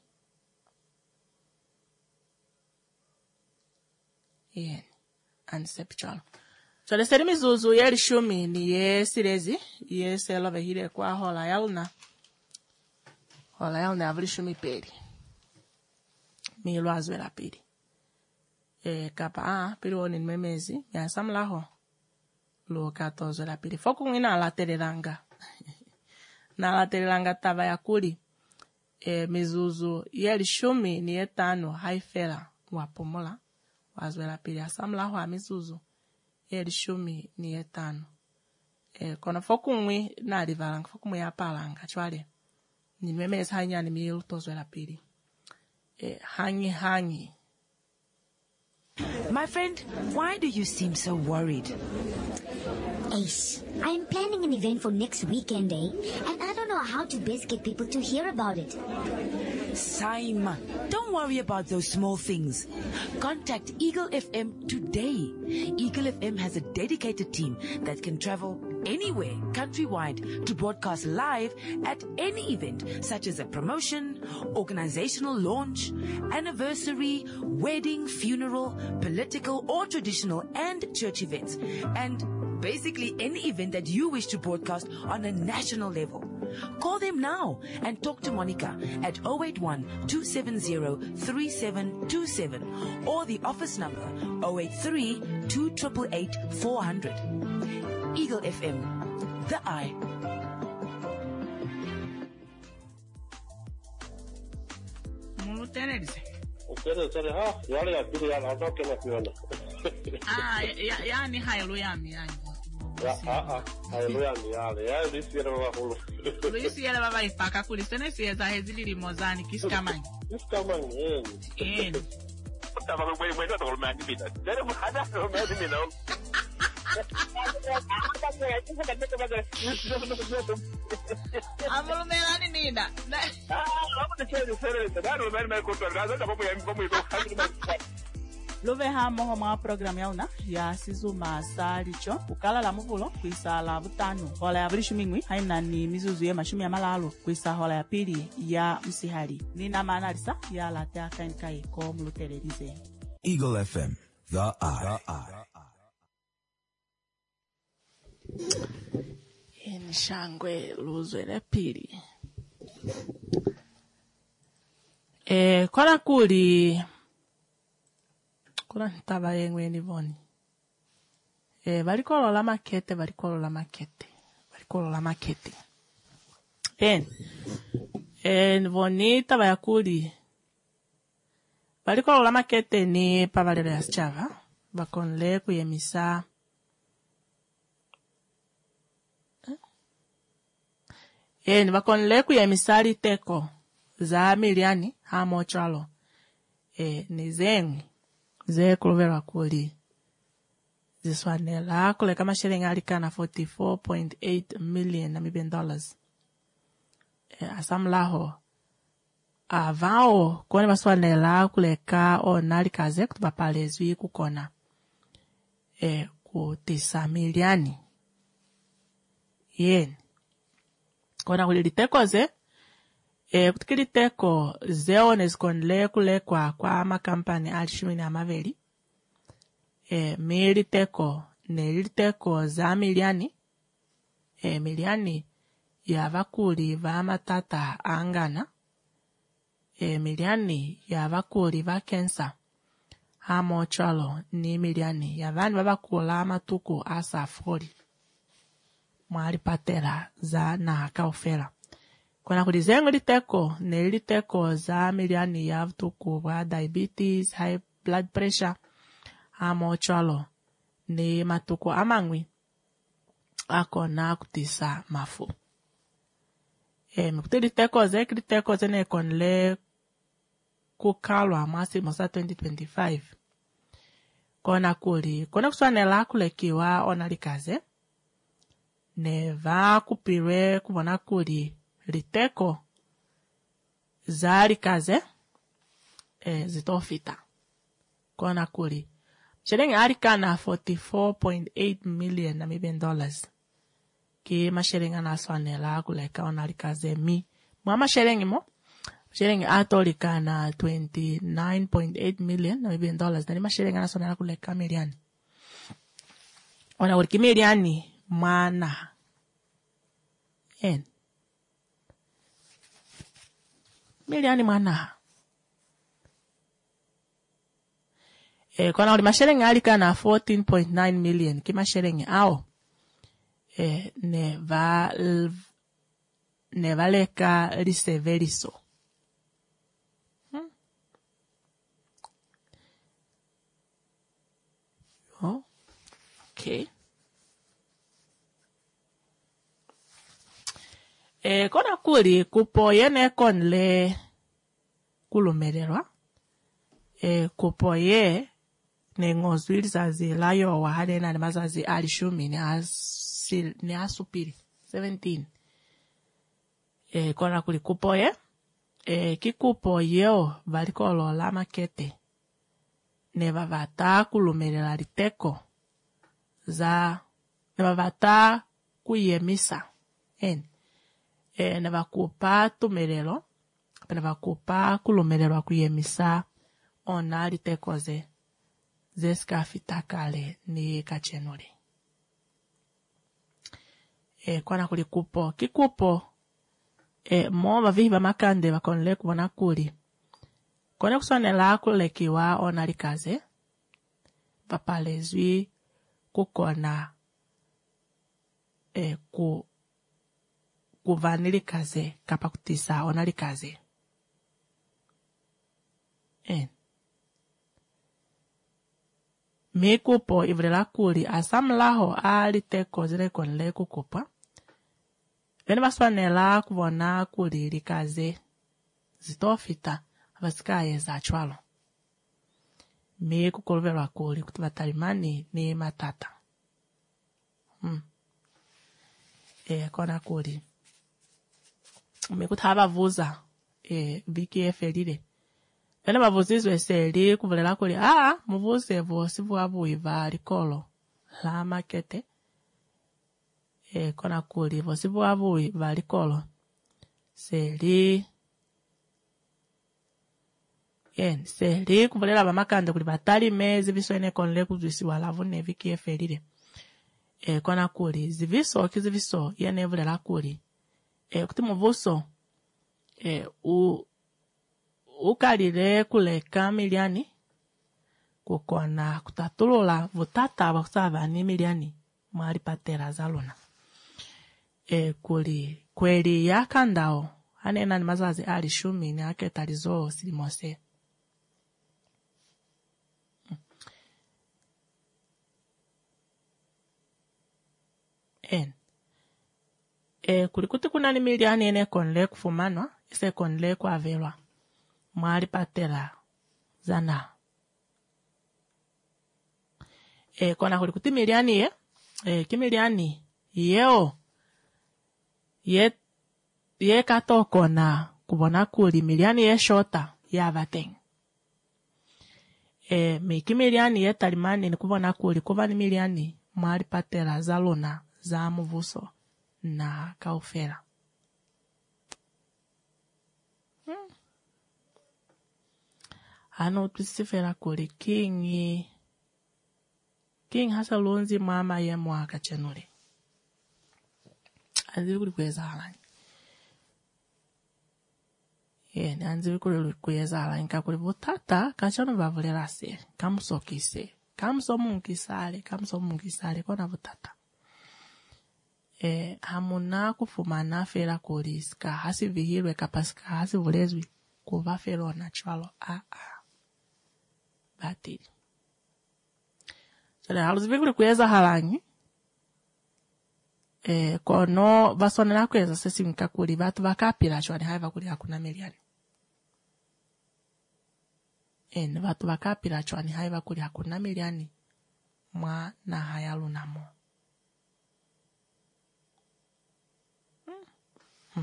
yen hansepi chwalo chole seri mizuzu yeli shumi ni ye sirezi ye selove hile kwa hola yalna hola yalna avli shumi peri mi lo azwela peri e kapa a peri oni memezi ya samlaho lo katozo la peri foku ngina la terelanga na la terelanga tava ya kuli e mizuzu yeli shumi ni ye tano haifela wapomola wazwela peri asamlaho a mizuzu yeli shumi ni ye tano e kona foku ngwi na rivalanga foku mwe apalanga chwale ni memezi hanya ni milu tozwela peri e hangi hangi. My friend, why do you seem so worried? Ace, I'm planning an event for next weekend, eh? And I don't know how to best get people to hear about it. Saima, don't worry about those small things. Contact Eagle F M today. Eagle F M has a dedicated team that can travel anywhere countrywide to broadcast live at any event, such as a promotion, organizational launch, anniversary, wedding, funeral, political or traditional and church events, and basically any event that you wish to broadcast on a national level. Call them now and talk to Monica at zero eight one, two seven zero, three seven two seven or the office number zero eight three, two eight eight, four hundred. Eagle F M, the eye. Ukienda sana ha yale ya pili yanatoka na kuona. Ah ya yani haleluya yani. Ya ah ah haleluya yale. Ya lisiera wa hulu. Lisiera baba ipaka kulisene sieza hezili limozani kiskamani. Kiskamani eh. Eh. Tama mwe mwe ndo kulumani bida. Dere mhada ndo mwe mimi nao. Amulu melani nida. Ah, hapo ni sere sere. Dado mwe mwe kutoa gaza kwa mwe mwe mwe. Love hamo homa program yauna ya sizu masalicho ukala la muvulo kuisa la butano hola ya brishu mingwi haina ni mizuzu ya mashumi ya malalo kuisa hola ya pili ya msihari nina maana lisa ya latea kainkai ko mulutelerize. Eagle F M, the eye. In shangwe luzwe le pili e kora kuli kula ntaba yengwe ni voni e balikolo la makete balikolo la makete balikolo la makete en en voni taba yakuli balikolo la makete ni pabalero ya chava bakonle kuyemisa en bakonle kuyemisa liteko za miliani hamo chalo e ni zengi ze kulovera kuli ziswanela kule kama shilingi alikana forty-four point eight million Namibian dollars e, asamlaho avao kone baswanela kule ka onali kaze kutubapalezwi kukona e, kutisa miliani yen kona kule litekoze e kutikili teko zeo nezikondle kule kwa kwa makampani alishimini amaveli e mili teko nelili teko za miliani e miliani ya vakuli va matata angana e miliani ya bakuli ba kensa hamo chalo ni miliani ya vani babakula amatuku asa fori mwali patera za na kaufera kona kulizengo liteko ne liteko za miliani ya tuku wa diabetes high blood pressure hamo chalo ni matuku amangwi ako na kutisa mafu e mkutili teko ze kriteko zene konle kukalwa mwasi mosa twenty twenty-five kona kuli kona kuswanela kulekiwa onalikaze ne va kupirwe kubona kuli liteko za likaze e, zitofita kona kuli shilingi alikana forty-four point eight million Namibian dollars ki mashilingi anaswanela kuleka onalikaze mi mwa mashilingi mo shilingi atolikana twenty-nine point eight million Namibian dollars nani mashilingi anaswanela kuleka miliani ona uriki miliani mana en miliani mana e kona uli mashilingi alikana fourteen point nine million ki mashilingi ao e ne va ne valeka liseveriso hmm? Oh, okay. E kona kuli kupo yene konle kulumererwa e kupo ye ne ngozwili zazi layo wa hade na mazazi alishumi ni asil ni asupiri seventeen e kona kuli kupo ye e kikupo yeo valikolo la makete ne vavata kulumerera liteko za ne vavata kuyemisa en e ne vakupa tumerero ne vakupa kulumererwa kuyemisa ona litekoze zeskafitakale ni kachenuri e kwana kuli kupo kikupo e mo vavihi vamakande vakonle kubona kuli kone kusonela kulekiwa ona likaze vapalezwi kukona e ku kuvanilikaze kapa kutisa ona likaze en mikupo ivrela kuli asamlaho aliteko zile konle kukupa vene vaswanela kuvona kuli likaze zitofita vasikaye za chwalo mikukoloverwa kuli kuti vatalimani ni matata hmm. e kona kuli mikuti havavuza e viki efelile vene vavuzizwe seli kuvulela kuli aa muvuze vosi vuavuiva likolo la makete e kona kuli vosi vuavuiva likolo seli yen seli kuvulela vamakande kuli vatali mezi viswene konle kuzwisiwa lavu ne viki efelile e kona kuli ziviso kiziviso yene vulela kuli e kuti muvuso e u ukalile kuleka miliani kukona kutatulula vutata vakusava ni miliani mwali patera zaluna e kuli kweli yakandao anena ni mazazi ali shumi ni aketalizo silimose en e kulikuti kuna ni miliani ene konle kufumanwa ise konle kwavelwa mwali patera zana e kona kulikuti miliani ye e kimiliani yeo ye ye katoko na kubona kuli miliani ye shota ya vateng e miki miliani ye talimani ni kubona kuli kuva ni miliani mwali patera zaluna za muvuso na kaufera hmm. ano twisifera kuli kingi king hasa lonzi mama ye mwaka chenule azili kuli kweza halani Ene anzi vikuli kuyezala inka kuli butata kachono bavulera se kamusokise kamsomunkisale kamsomunkisale kona butata eh hamuna kufumana fera koliska hasi vihirwe kapaska hasi vulezwi kuva fero natural a a batili sala haluzi vikuli kuyeza halangi eh kono vasonera kweza sesi nkakuli batu bakapira chwani haiva kuli hakuna miliani en batu bakapira chwani haiva kuli hakuna miliani mwa na hayalunamo hmm. hmm.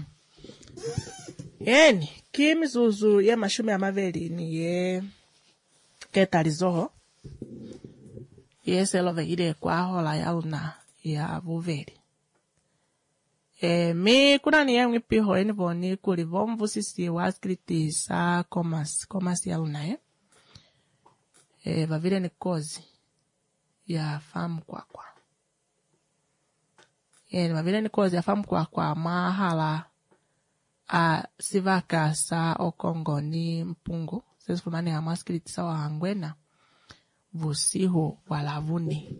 Eni kimizuzu ye mashumi amaveli ni ye ketalizoho ye selove ide kwa hola yaluna ya vuveli. E, mi kuna ni yengi piho eni voni kuli vomvu sisi waskriti sa komas, komas ya luna ye. E, vavile ni kozi ya famu kwa kwa. E, vavile ni kozi ya famu kwa kwa mahala a sivaka sa okongo ni mpungu. Sisi fumani ya maskriti sa wahangwena vusiho walavuni.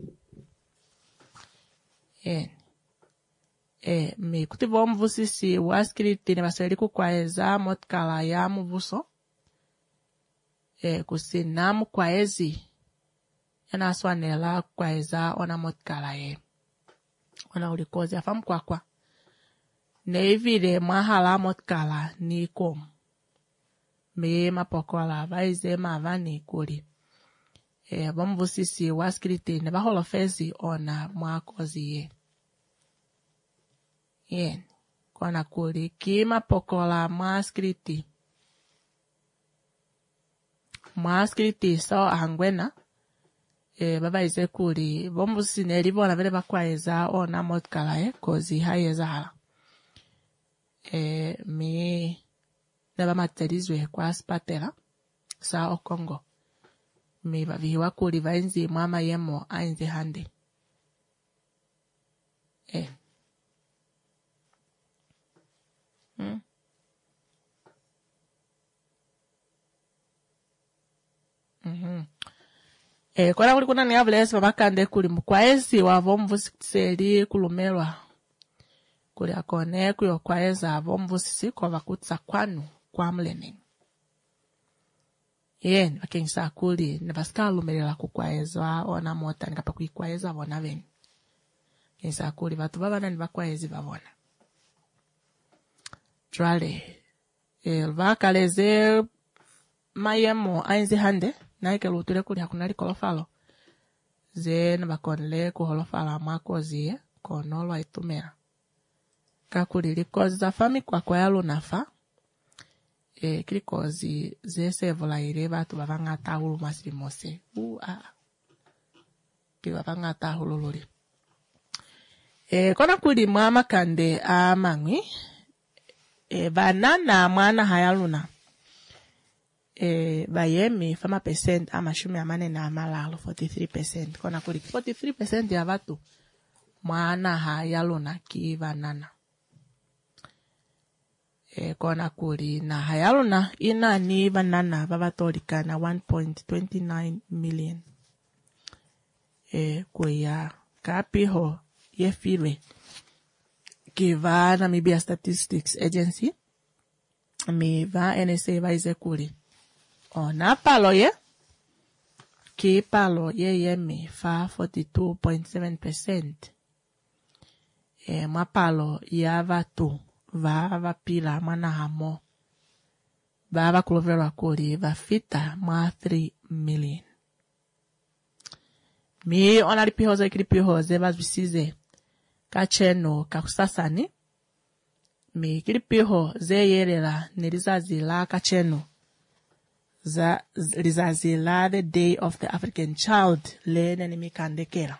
E, Eh, mi kutivo mvusisi waskriti ni baseli kukwaeza motkala ya mvuso. Eh, kusinamu kwaezi. Yana aswanela kwaeza ona motkala ye. Ona ulikozi afamu kwa kwa. Neivide mahala motkala ni kom. Me mapokola vaize mavani kuli. Eh, bomvusisi waskriti ni baholofezi ona mwakozi ye. Yen, kona kuli kima pokola maskriti. Maskriti sao ahangwena. E, baba ize kuli, bombu sineri bona vile bakwaeza ona motkala e, kozi hayeza hala. E, mi, neba materizwe kwa spatela, sa okongo. Mi bavihiwa kuli vainzi mama yemo ainzi hande. E, Hmm. Mhm. Eh kwana kuli kuna ni avles babakande kuli mukwaezi wavomvu seli kulumelwa. Kuli akone kuyo kwaeza avomvu sisi kwa vakutsa kwanu kwa mleni. Yen bakensa kuli ne baska lumelela kukwaeza ona mota ngapa kuikwaeza bona veni. Kensa kuli batu babana ni bakwaezi babona. Trale. El vakaleze mayemo ainzi hande. Naike lutule kuli hakunali kolofalo. Ze nabakonle kuholofala makozi ye. Konolo itumera. Kakuli likozi za fami kwa kwa yalu nafa. E kilikozi ze sevola ire batu bavangata hulu masiri mose. U a. Kili bavangata hulu luli. E kona kuli mama kande a mangwi. E banana mwana hayaluna. E bayemi fama percent ama shumi amane na amalalo forty-three percent. Kona kuli forty-three percent ya watu mwana hayaluna ki banana. E kona kuli na hayaluna ina ni banana babatolika na one point two nine million. E kuya kapiho ye filwe. Kiva Namibia Statistics Agency. Mi va N S A va ize kuli. Ona palo ye. Ki palo ye ye mi fa forty-two point seven percent. E ma palo ya va tu. Va va pila mana hamo. Va va kulovera kuli va fita ma three million. Mi ona lipihoze kilipihoze va zvisize. Kacheno kakusasani. Mi kilipiho ze yerela nilizazila kacheno. Za lizazila the day of the African child. Le neni kandekera.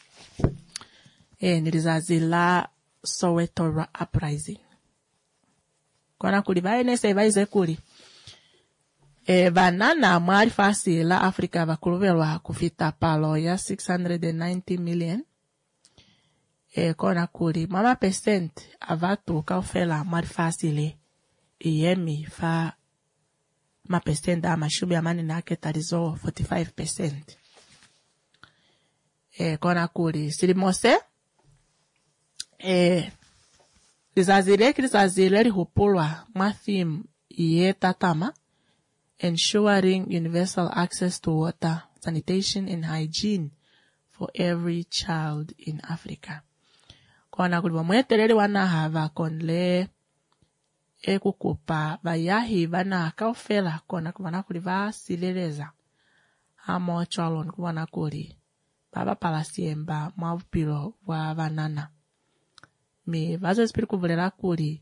E nilizazila Soweto uprising. Kwana kuli ba N S A vaize kuli. E banana mwari fasi la Afrika bakuluvelwa kufita palo ya six hundred ninety million. E kona kuli mama percent avatu kaufela mwari fasi le. Iyemi fa ma percent amashumi amane nake talizo forty-five percent. Eh, kona kuli silimose eh lizazile kilizazile lihupulwa mwa theme iye tatama ensuring universal access to water, sanitation and hygiene for every child in Africa. Kona kuli bamweteleli wana hava konle ekukupa bayahi bana kaufela kona kubana kuli basileleza amo chalon kubana kuli baba palasiemba mwavupilo wa banana. Mi vazo espiri kuvulera kuli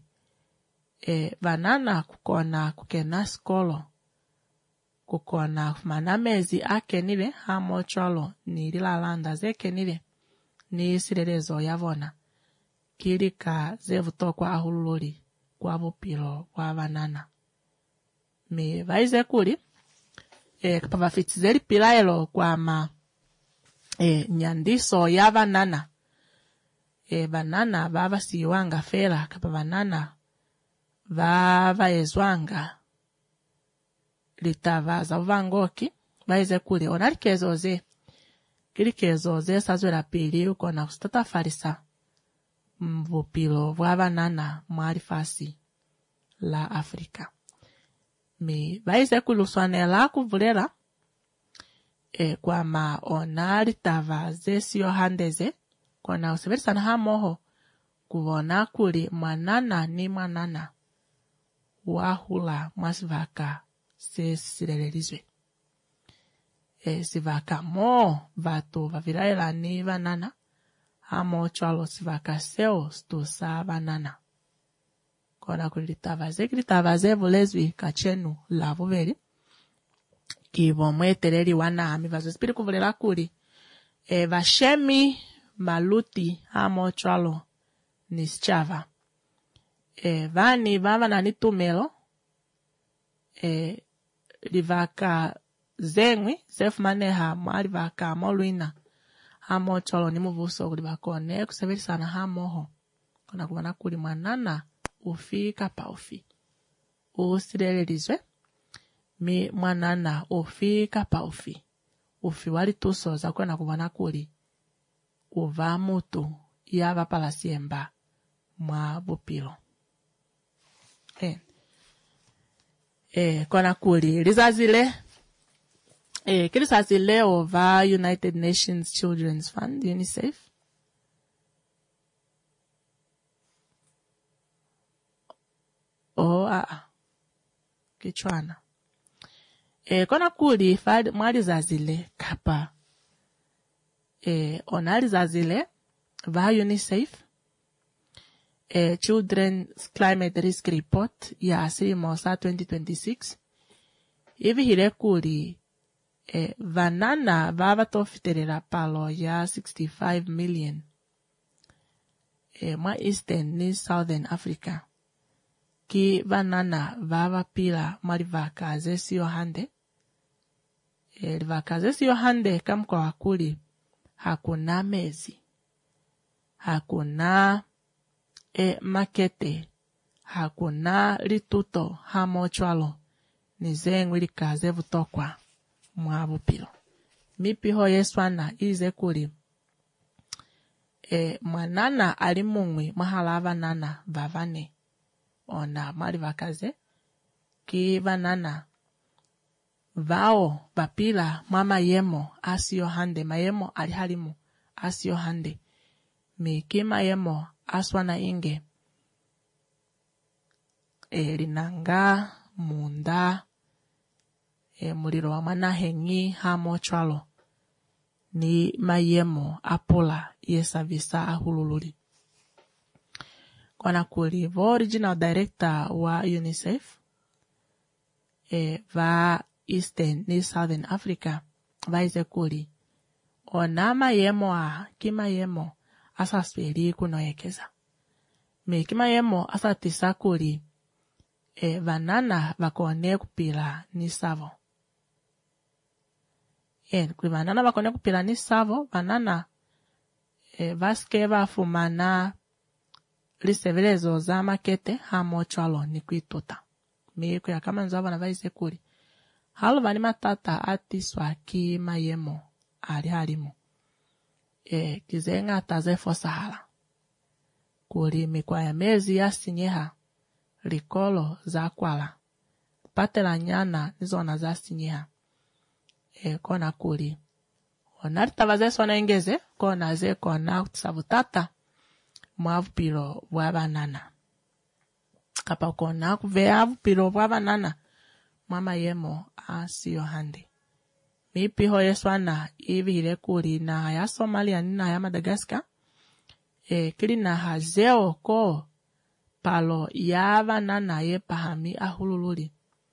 e banana kukona kukena skolo kukona kufumana mezi akenile amo chalo ni lilalanda zekenile ni silelezo yavona kilika zevuto kwa ahululi kwa vupilo wa banana. Mi vaize kuli e kapava fitizeli pilaelo kwa ma e nyandiso ya banana. E banana baba siwanga fela kapa banana baba ezwanga litava za vangoki baize kuli onalikezoze kilikezoze sazwela pili uko na kustata farisa mvupilo vwa banana mwali fasi la Afrika. Mi baize kuluswanela kuvulera e kwa ma onalitava zesio handeze kona useverisa na hamoho kuvona kuli mwanana ni mwanana wahula mwasivaka se silelelizwe. E sivaka mo vatu vaviraela ni banana hamo chalo sivaka seo stusa banana. Kona kuli litavaze kilitavaze vulezwi kachenu la vuveri kivo mweteleli wana hami vazo spiri kuvulera kuli e vashemi maluti hamo chalo nischava. E vani vava na nitumelo e livaka zengwi zef maneha mwali vaka moluina hamo chalo ni muvuso kulivakone kuseverisa na hamoho kona kubana kuli mwanana ufika pa ufi usilelelizwe. Mi mwanana ufika pa ufi ufi wali tusoza kona kubana kuli uva mutu yava palasiemba mwa vupilo. Eh. Eh, kona kuli lizazile eh kilisazile ova United Nations Children's Fund UNICEF. Oh ah kichwana eh kona kuli fad mwalizazile kapa eh onalizazile va UNICEF eh Children's Climate Risk Report ya asili mosa twenty twenty-six. Hivi hile kuli eh vanana vava tofiterera palo ya sixty-five million eh mwa Eastern ni Southern Africa ki vanana vava pila marivaka zesi yohande. E livaka zesi yohande kamkwa wakuli hakuna mezi, hakuna e makete, hakuna lituto hamo chwalo nizengwi likaze vutokwa mwavupilo. Mipiho yeswana ize kuli e mwanana alimungwi mahalava nana vavane ona mali vakaze ki vanana vao bapila mama yemo asio hande mayemo alihalimu asio hande mi kima yemo aswana inge e linanga munda e muliro wa mana hengi hamo chwalo ni mayemo apola yesa visa ahululuri. Kwana kuli vo original director wa UNICEF e va Eastern ni Southern Africa vaize kuli onama yemo a kima yemo asa speli kunoyekeza. Me kima yemo asa tisa kuli e vanana vakone kupila ni savo. E kuli vanana vakone kupila ni savo vanana e vaske vafumana lisevelezo za makete hamo chwalo ni kuitota. Me kuya kama nzava na vaize kuli halo vani matata atiswa ki mayemo ali halimo e kizenga taze fosahala kuli mikwa ya mezi ya sinyeha likolo za kwala patela nyana nizona za sinyeha e kona kuli onarita vaze sona ingeze kona ze kona kutisavutata mwavupilo bwabanana kapa kona kuvea vupilo bwabanana mama yemo asiyo handi mipi hoye swana ivi hile kuli na ya Somalia nina ya Madagascar e kili na hazeo ko palo ya banana ye pahami ahulululi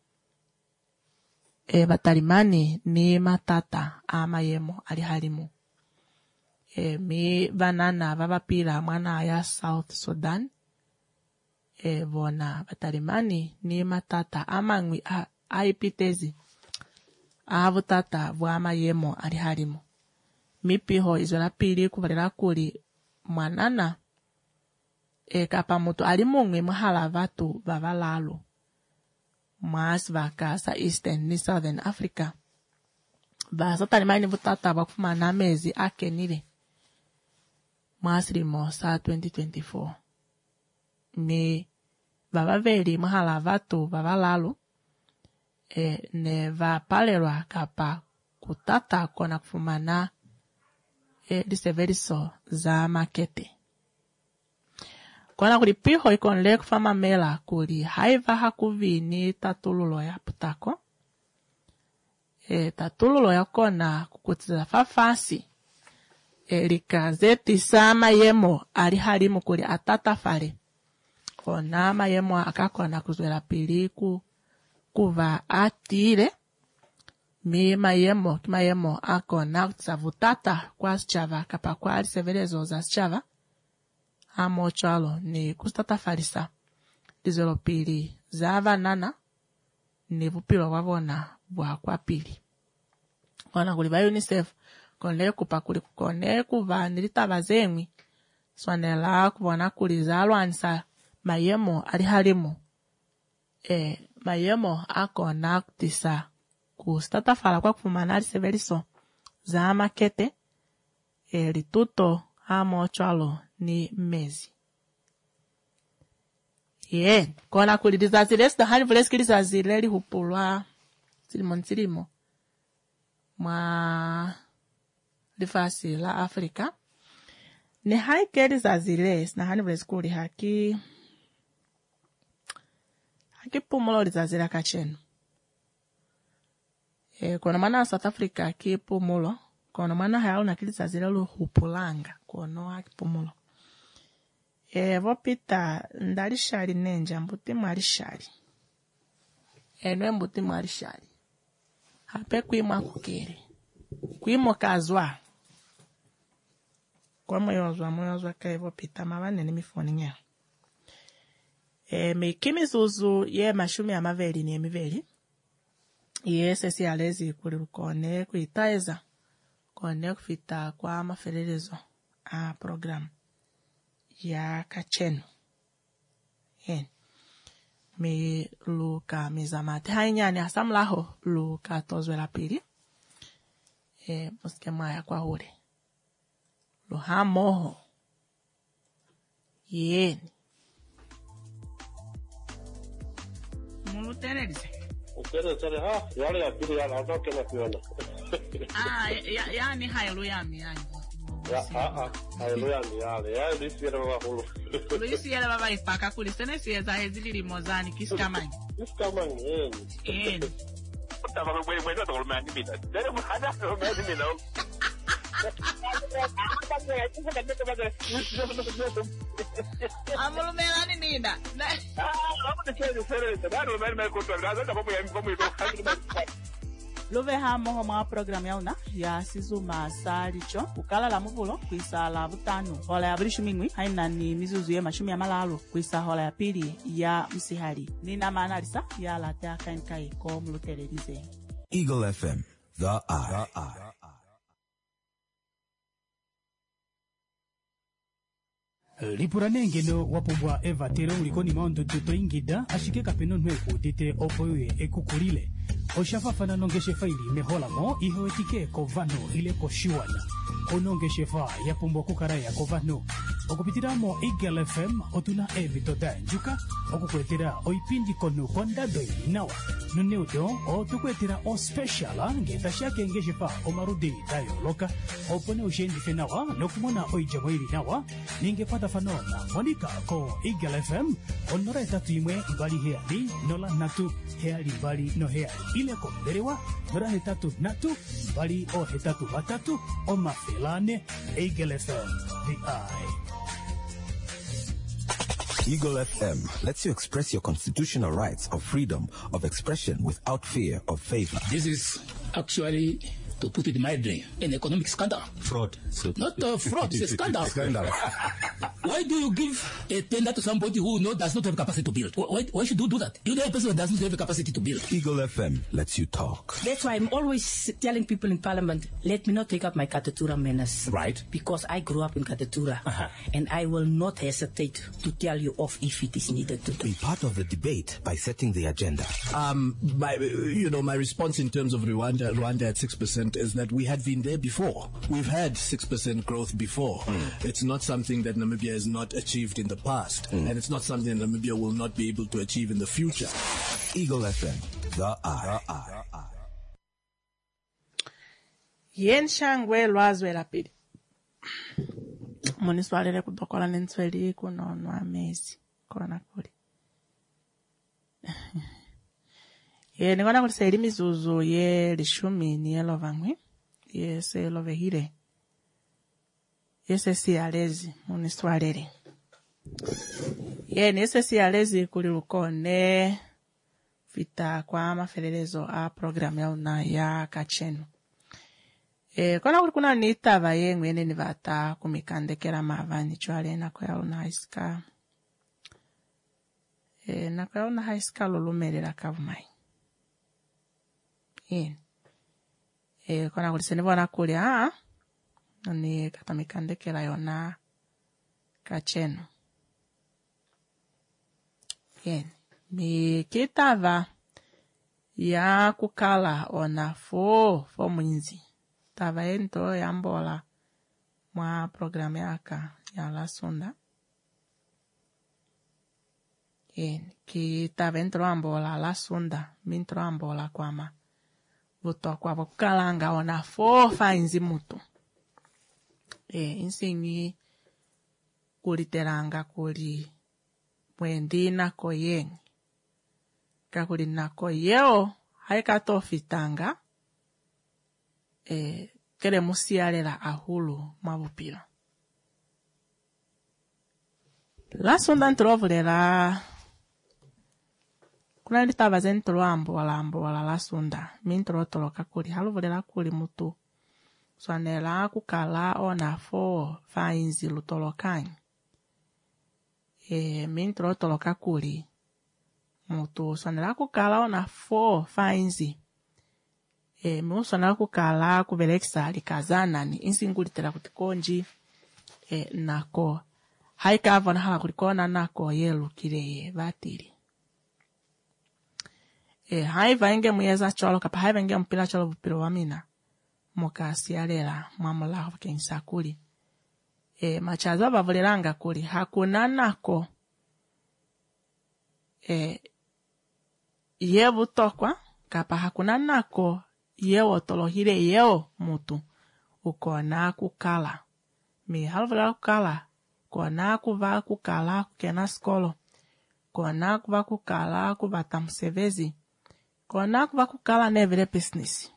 e batalimani ni matata ama yemo alihalimu e mi banana vavapila mwana ya South Sudan e bona batalimani ni matata ama ngwi a, aipitezi avutata vwama yemo alihalimu mipiho izola pili kuvalila kuli mwanana e kapa mutu alimungwe mwahala vatu vavalalo mwasi vakasa Eastern ni Southern Africa vasa talimani vutata vakufumana mezi akenile mwasi limo sa twenty twenty-four ni vavaveli mwahala vatu vavalalo e ne vapalelwa kapa kutata kona kufumana e diseveriso za makete kona kuli piho ikonle kufama mela kuli haiva hakuvi ni tatululo ya putako e tatululo ya kona kukutiza fafasi e likazeti sama yemo alihalimu kuli atatafale kona mayemo akakona kuzwela piliku kuva atile mi mayemo kimayemo akona kutsavutata kwa sichava kapa kwa alisevelezo za sichava amo chalo ni kustata farisa dizelo pili za vanana ni vupilo wavona bwa kwa pili kona kuli ba UNICEF konle kupa kuli kukone kuva nilita vazengwi swanela kuvona kuli za alwanisa mayemo alihalimu e mayemo akona kutisa kustata fala kwa kufumana aliseveliso za makete e lituto amo chalo ni mezi ye kona kuli dizazile sida hani vile skili zazile li hupulwa silimo nsilimo mwa lifasi la Afrika ni haike dizazile sida hani vile skuli haki haki pumulo dizazile kachenu e kona mana South Africa ki pumulo kona mana haya na kili zazile lu hupulanga kono haki pumulo e vopita ndalishali nenja mbuti mwalishali enwe mbuti mwalishali hape kuimwa kukere kuimo kazwa kwa moyozwa moyozwa ka vopita mavane ni mifoni nya e mikimi zuzu ye mashumi amaveli ni emiveli ye sesi alezi kuli kone kuitaeza kone kufita kwa maferelezo a program ya kachenu hen mi luka mizamate hainyani asamlaho luka tozwela pili e muske maya kwa hule luha moho yen mulu tenelise ukere tere ha yale ya pili ya na toke na piona ah ya yani haleluya mi yani ya ah ah haleluya ni yale ya lisi ya baba hulu lisi ya baba ipaka kuli sene sieza hezili limozani kiskamani kiskamani eh eh tava no meio meio do mani mina dere mo hada no mani mina amulu melani nida ah vamos deixar de ser esse dado mani me contou nada tá vamos vamos love hamo homa program yauna ya sizuma salicho kukala la muvulo kwisa la butano hola ya brishu mingwi haina ni mizuzu ya mashumi ya malalo kwisa hola ya pili ya msihali nina maana lisa ya latea kainkai ko mlutelelize Eagle F M, the eye. The eye. lipuranengeno wapumbwa eva tere ulikoni maondo tuto ingida ashike kapeno nweku dite opoyoye ekukulile Oshafafana nongeshe faili mehola mo iho etike kovano ile koshiwana. Onongeshe fa ya pumbo kukaraya kovano. Okupitiramo Eagle F M otuna evito danjuka. Okukwetera oipindi konu konda doi nawa. Nuneudo o tukwetera o speciala ngeta shake ngeshe fa omarudi dayo loka. Opone ushendi fenawa nokumona oijamoiri nawa. Ninge pata fanona monika ko Eagle F M. Onora etatu imwe bali heali nola natu heali bali no heali. Ile konderewa nora hetatu natu bali o hetatu batatu o mafelane. Eagle F M, the eye. Eagle F M lets you express your constitutional rights of freedom of expression without fear of favor. This is actually, to put it mildly, an economic scandal. Fraud. So Not uh, fraud, it's a scandal. Scandal. Why do you give a tender to somebody who no, does not have capacity to build? Why, why should you do that? You know a person who doesn't have the capacity to build. Eagle F M lets you talk. That's why I'm always telling people in Parliament, let me not take up my Katatura manners. Right. Because I grew up in Katatura. Uh-huh. And I will not hesitate to tell you off if it is needed to do. Be part of the debate by setting the agenda. Um, my, you know, my response in terms of Rwanda, Rwanda at six percent is that we had been there before. We've had six percent growth before. Mm. It's not something that Namibia has not achieved in the past. Mm. And it's not something that Namibia will not be able to achieve in the future. Eagle F M, the eye. The eye. Yen shangwe lwazwe la pili. Muniswalele kudokola nensweli kuno nwa mezi. Kona kuli. Ye nikona kulisa ili mizuzu ye lishumi ni ye lovangwe. Ye se love hile. Ye se si alezi muniswalele. Ye ni se si alezi kulilukone vita kwa mafelelezo a program ya una ya kachenu. E, kona kuli kuna nita vaye ngwene ni vata kumikandekera mavani chwale na kwa ya una iska. E, na kwa ya una iska lulumerera kavumai. E, e, kona kuli senivona kuli haa. Nani katamikandekera yona kachenu. E, mi kitava ya kukala ona fo fo mwinzi. Tava ento ya mbola mwa programu yaka ya la sonda. E, ki tava entro ambola la sonda, mintro ambola kwa ma. Vuto kwa kukalanga ona fo fa inzi mutu. E, insingi kuliteranga kuli mwendi nako yengi. Kakuli nako yeo haikato fitanga. E, kere musialela ahulu mabupira. La sonda ntrovulela kuna litava zentro ambola ambola la sonda mintro toloka kuli haluvulela kuli mutu swanela kukala ona fo fainzi lutolokani. E, mintro toloka kuli mutu swanela kukala ona fo fainzi. E, musona kukala kubelekisa likazana ni insingulitela kutikonji e, nako haika avona hala kulikona nako yelu kireye vatiri. E, haiva inge muyeza cholo kapa haiva inge mpila cholo bupiro wamina moka sialela mwamula wakenisa kuli. E, machazo bavulelanga kuli hakuna nako e, yevu tokwa kapa hakuna nako yeo tolohire yeo mutu ukona kukala mi halvula kukala kona kuva kukala kukena skolo kona kuva kukala kuva tamsevezi kona kuva kukala nevile business.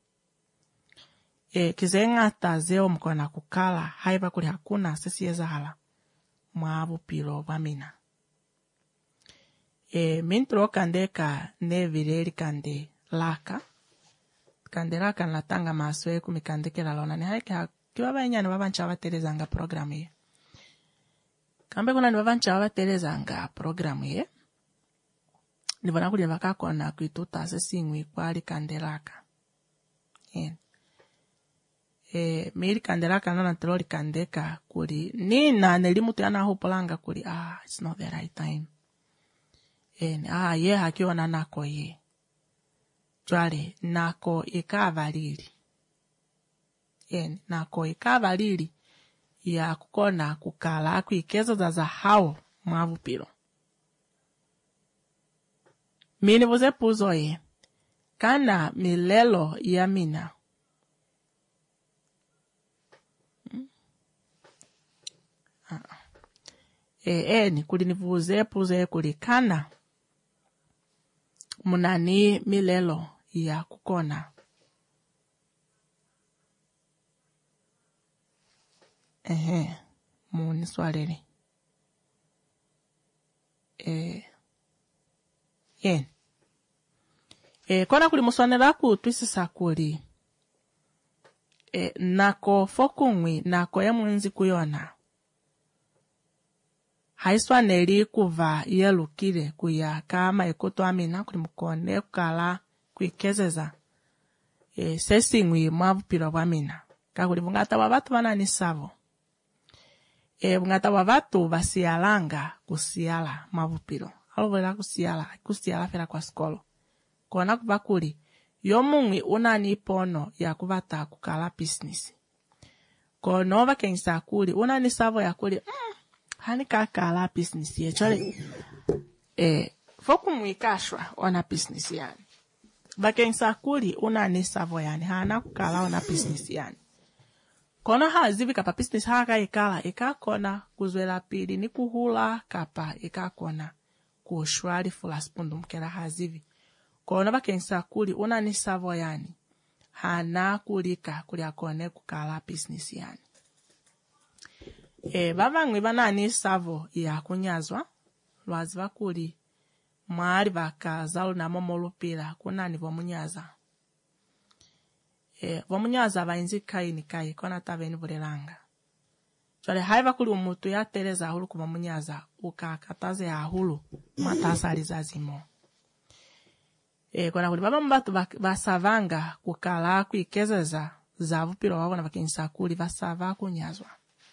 E, kizenga tazeo mkona kukala haiba kuli hakuna sisi yeza hala mwabu pilo wamina. E, mintro kandeka nevile kande laka kandela kan latanga maswe kumikandekela lona ni haika kiwa banyane babancha batelezanga programu ye kambe kuna ni babancha batelezanga programu ye nibona kuli bakakona kwituta sesingwi kwali kandelaka en eh miri kandelaka nana troli kandeka kuli nina nelimutu yana hopolanga kuli ah it's not the right time en ah ye hakiwa nana ko ye Chwale nako ikavalili. Yen nako ikavalili ya kukona kukala kuikezeza za hao mwavupilo. Mini voze puzo ye. Kana milelo ya mina. Hmm? Ah. E, eni kulinivuze puzo ye kulikana. Munani milelo ya kukona. Ehe, muni swalele. Eh, yen. Eh, kona kuli muswanela kutwisisa kuli. Eh, nako fokungwi, nako ya mwenzi kuyona. Haiswaneli kuva yelukile kuya kama ekoto amina kuli mukone kukala kuikezeza. Eh, sesingwi mwavupilo wamina. Kakuli mungata wabatu wanani savo. E mungata wabatu basialanga kusiala mavupilo. Alovela kusiala, kusiala fela kwa skolo. Kona kubakuli, yomungwi unani pono ya kubata kukala business. Kono bakengisa kuli, unani savo ya kuli, mm, hani kakala business ye. Chole, e, foku mwikashwa ona business yani. Bakengisa kuli, unani savo yani, hana kukala ona business yani. Kono hazivi kapa business haka ikala, ika kona kuzwela pili ni kuhula kapa ika kona kushwari fula spundu mkela hazivi. Kono bakensa kuli unani savo yani, hana kulika kuli akone kukala business yani. E, bavangwi banani savo ya kunyazwa, lwaziva kuli mwari baka zalu na momolupila kunani vomunyaza. Eh, vomunyaza bainzi kai ni kai kona tabeni bulelanga. Chwale haiva kuli umutu ya tereza hulu kuvomunyaza ukakataze ya hulu matasa alizazimo. Eh, kona kuli baba mbatu basavanga kukala kuikezeza za vupilo wako na bakinsa kuli basava kunyazwa.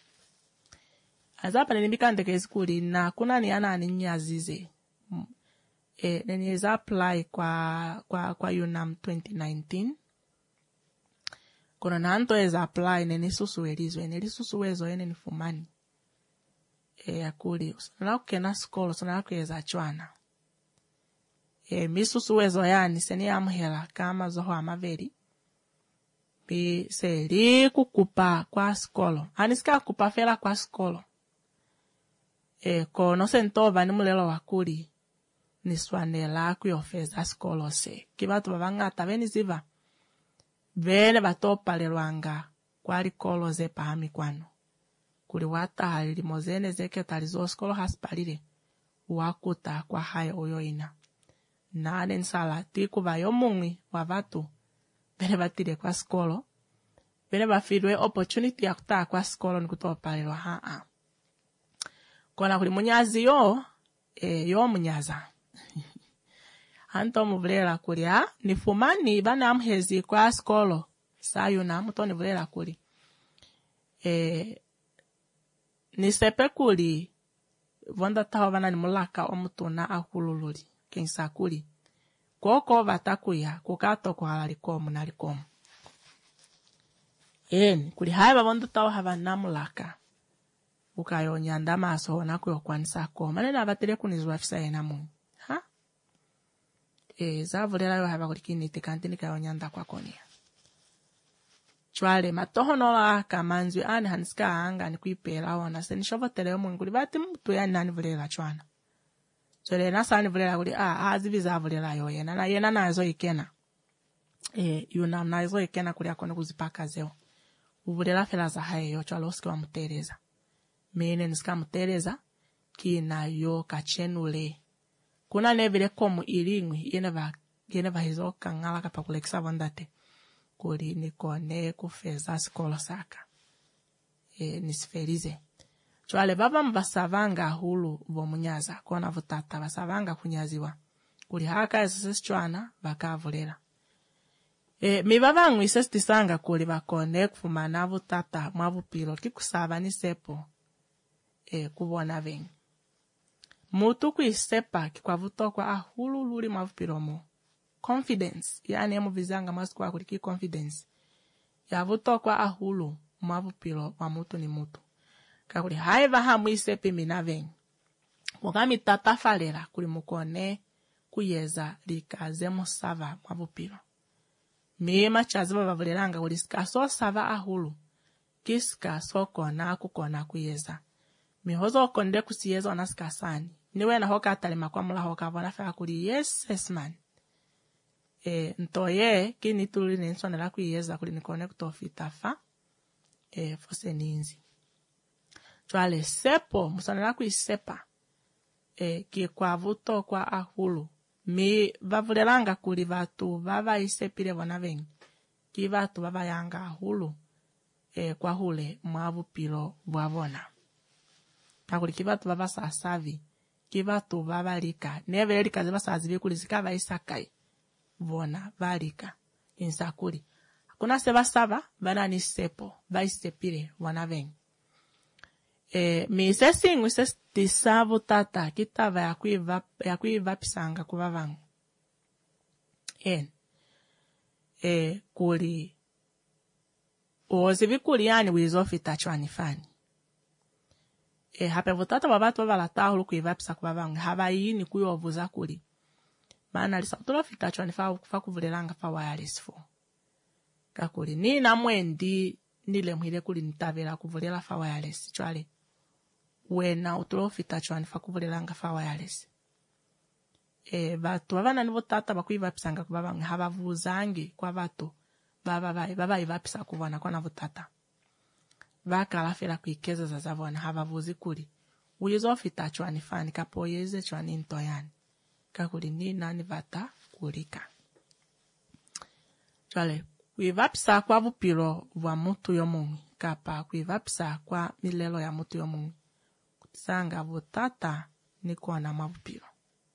Azapa nilimbika ndekezi kuli na kuna ni ana aninyazize. Eh, neniza apply kwa, kwa, kwa UNAM twenty nineteen. Kono na anto eza apply nene susu elizo, ene li susu wezo ene nifumani. E ya kuli, usana kukena skolo, usana kueza chwana. E mi susu wezo yani, seni amhela kama zoho amaveri. Bi seri kukupa kwa skolo. Anisika kupa fela kwa skolo. E kono sentova ni mulelo wakuli. Niswanela kuyofeza skolo se. Kibatu babangata beni ziva. Vene batopa lelwanga kwali kolo ze pahami kwano. Kuli wata halili mozene zeke talizo skolo haspalile. Wakuta kwa haya oyoina. Nane nsala tiku bayomungwi wavatu. Vene batile kwa skolo. Vene bafidwe opportunity ya kutaa kwa skolo nikutopa lelwa haa. Kona kuli munyazi yo, e, yo munyaza. Anto muvlela kuli ha, nifumani bana amhezi kwa skolo. Sayo na muto nivlela kuli. E, nisepe kuli, vonda taho bana ni mulaka omutuna ahulululi. Kensa kuli. Koko batakuya, kukato kwa halalikomu na likomu. En, kuli haiba vonda taho haba na mulaka. Ukayo nyanda maso na kuyo kwanisa ko. Manena abatele kunizwa fisa ena mungu. Ha? E, zavulela yo haba kulikini tikantini kayo nyanda kwa konia. Chwale matoho nola kamanzwi ane hanisika anga ni kuipela wana. Se nishovo teleo mungu. Libati mtu ya nani vulela chwana. Chwale nasa ni vulela kuli. Ah, hazivi zavulela yo yena. Na yena na ezo ikena. E, yuna na ezo ikena kuli akone kuzipaka zeo. Uvulela fela za hae yo. Chwale usiki wa mutereza. Mene nisika mutereza. Kina yo kachenule. Kuna nevile komu ilingwi. Yeneva, yeneva hizo kangala kapakulekisa vandate. Kuli nikone kufeza skolo saka. E, nisiferize. Chwale baba mbasavanga hulu vomunyaza. Kona vutata basavanga kunyaziwa. Kuli haka esese chwana baka vulela. E, mi baba ngwi sestisanga kuli bakone kufumana vutata mwavupilo. Kikusaba ni sepo. E, kubona vengi. Mutu kuisepa kikwa vutokwa ahulu luli mwavupilo mo. confidence yani emu vizanga masu kwa kuliki confidence ya vuto kwa ahulu mwavupilo wa mutu ni mutu kakuli haiva hamu isepi minaveng wakami tatafalera kuli mukone kuyeza likaze musava mwavupilo mima chaziva vavulelanga kuli sika so sava ahulu kisika so kona kukona kuyeza mihozo okonde kusiyeza onasika sani niwe na hoka atalima kwa mula hoka vona faka kuli yes yes man e ntoye kini tuli ninsonela kuyeza kuli nikone kutofita fa e fose ninzi chwale sepo musonela kuisepa e ki kwa vuto kwa ahulu mi vavulelanga kuli vatu vava isepile vona vengi ki vatu vava yanga ahulu e kwa hule mwavupilo vwavona kakuli ki vatu vava sasavi ki vatu vava lika neve lika ziva sazivi kuli zikava isakai vona valika insakuli kuna seva sava vana ni sepo vaisepile vona vengi e mi se singu se tisavu tata kitava ya kuiva ya kuiva pisanga kuva vangu en e kuli ozivi kuli yani wizofita chwani fani e hape votata wabatu wavalata hulu kuiva pisa kuva vangu hava yini kuyovuza kuli maana lisa utola fita chwani fa fa kuvulelanga fa wireless fo kakuli ni na mwendi nile mwile kuli nitavela kuvulela fa wireless chwale wena utola fita chwani fa kuvulelanga fa wireless e vatu vavana nivo tata bakuiva pisanga kuva vangu hava vuzangi kwa vatu baba vai baba iva pisa kuvona kwa na votata vakala fela kuikeza za zavona hava vuzi kuli uyizo fita chwani fani kapoyeze chwani ntoyani kakuli ni nani vata kulika chwale kuivapisa kwa vupilo vwa mutu yomungi kapa kuivapisa kwa milelo ya mutu yomungi kutisanga votata ni kuona mavupilo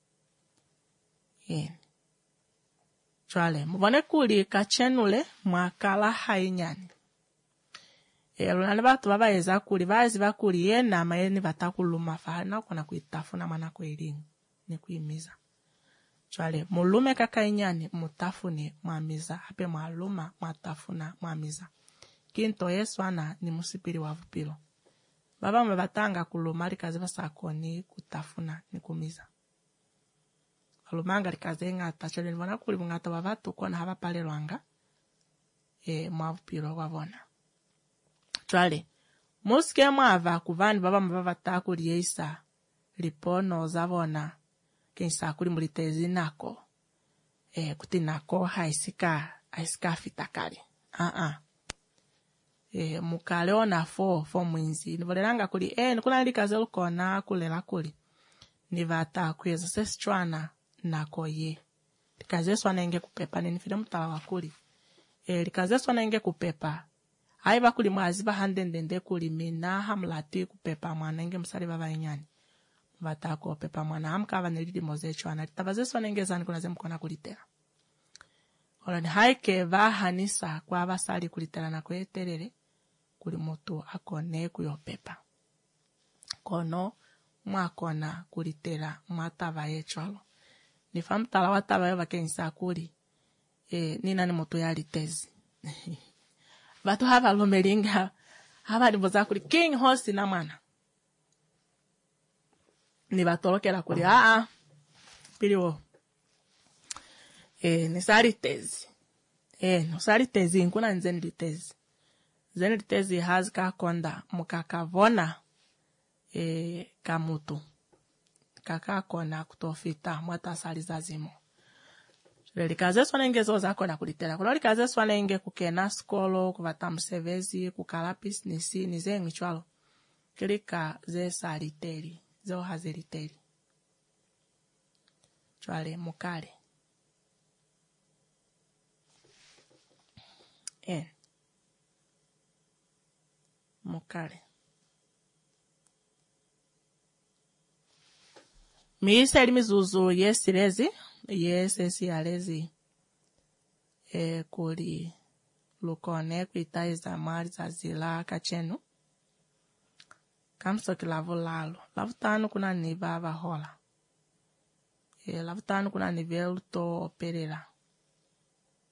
yen chwale mubone kuli kachenule mwakala hainyani elo nani vatu baba eza kuli vazi vakuli yena mayeni vatakuluma fahana kuna kuitafuna mana kwelingi ni kuimiza chwale mulume kaka inyani mutafune mwamiza hape mwaluma mwatafuna mwamiza kinto yesu ana ni musipiri wa vupilo baba mwevatanga kuluma likaze vasakoni kutafuna ni kumiza alumanga likaze ngata chwale nivona kuli mungata wavatu kona hava pale lwanga e mwa vupilo wavona chwale musike mwava kuvani baba mwavata kuli yeisa lipono zavona kensa kuli mulitezi nako eh kuti nako haisika haisika fitakali ah ah eh mukale ona fo fo mwinzi nivolelanga kuli eh nikuna likaze lukona kulela kuli nivata kweza seschwana nako ye likaze swana inge kupepa ni nifile mutala wakuli eh likaze swana inge kupepa haiva kuli mwazi bahandendende kuli mina hamlati kupepa mwana inge msali baba inyani vatako pepa mwana hamka vanelidi mozecho ana tabazeso nengezani kuna zemkona kulitera olani haike va hanisa kwa basali kulitera na kweterere kuli mutu akone kuyopepa kono mwakona kulitera mwatava yechwalo nifamtala watava yo vakenisa kuli e nina ni mutu ya litezi vatu hava lomelinga hava diboza kuli king hosi na mwana ni batolokela kuli a a piliwo e ni sari tezi e no sari tezi nkuna nzeni litezi zeni litezi hazika konda mukakavona e kamutu kaka kona kutofita mwata sali zazimo likaze swana inge zoza kona kulitela kulo likaze swana inge kukena skolo kuvata msevezi kukalapis nisi nize ngichwalo kilika ze sali teli zo hazeriteri chwale mukale en mukale miisa elimizuzu yesirezi yesesi alezi e kuli lukone kuitaiza mali za zila kachenu kamsoki lavu lalo lavu tanu kuna niva ava hola e lavu tanu kuna nive luto operera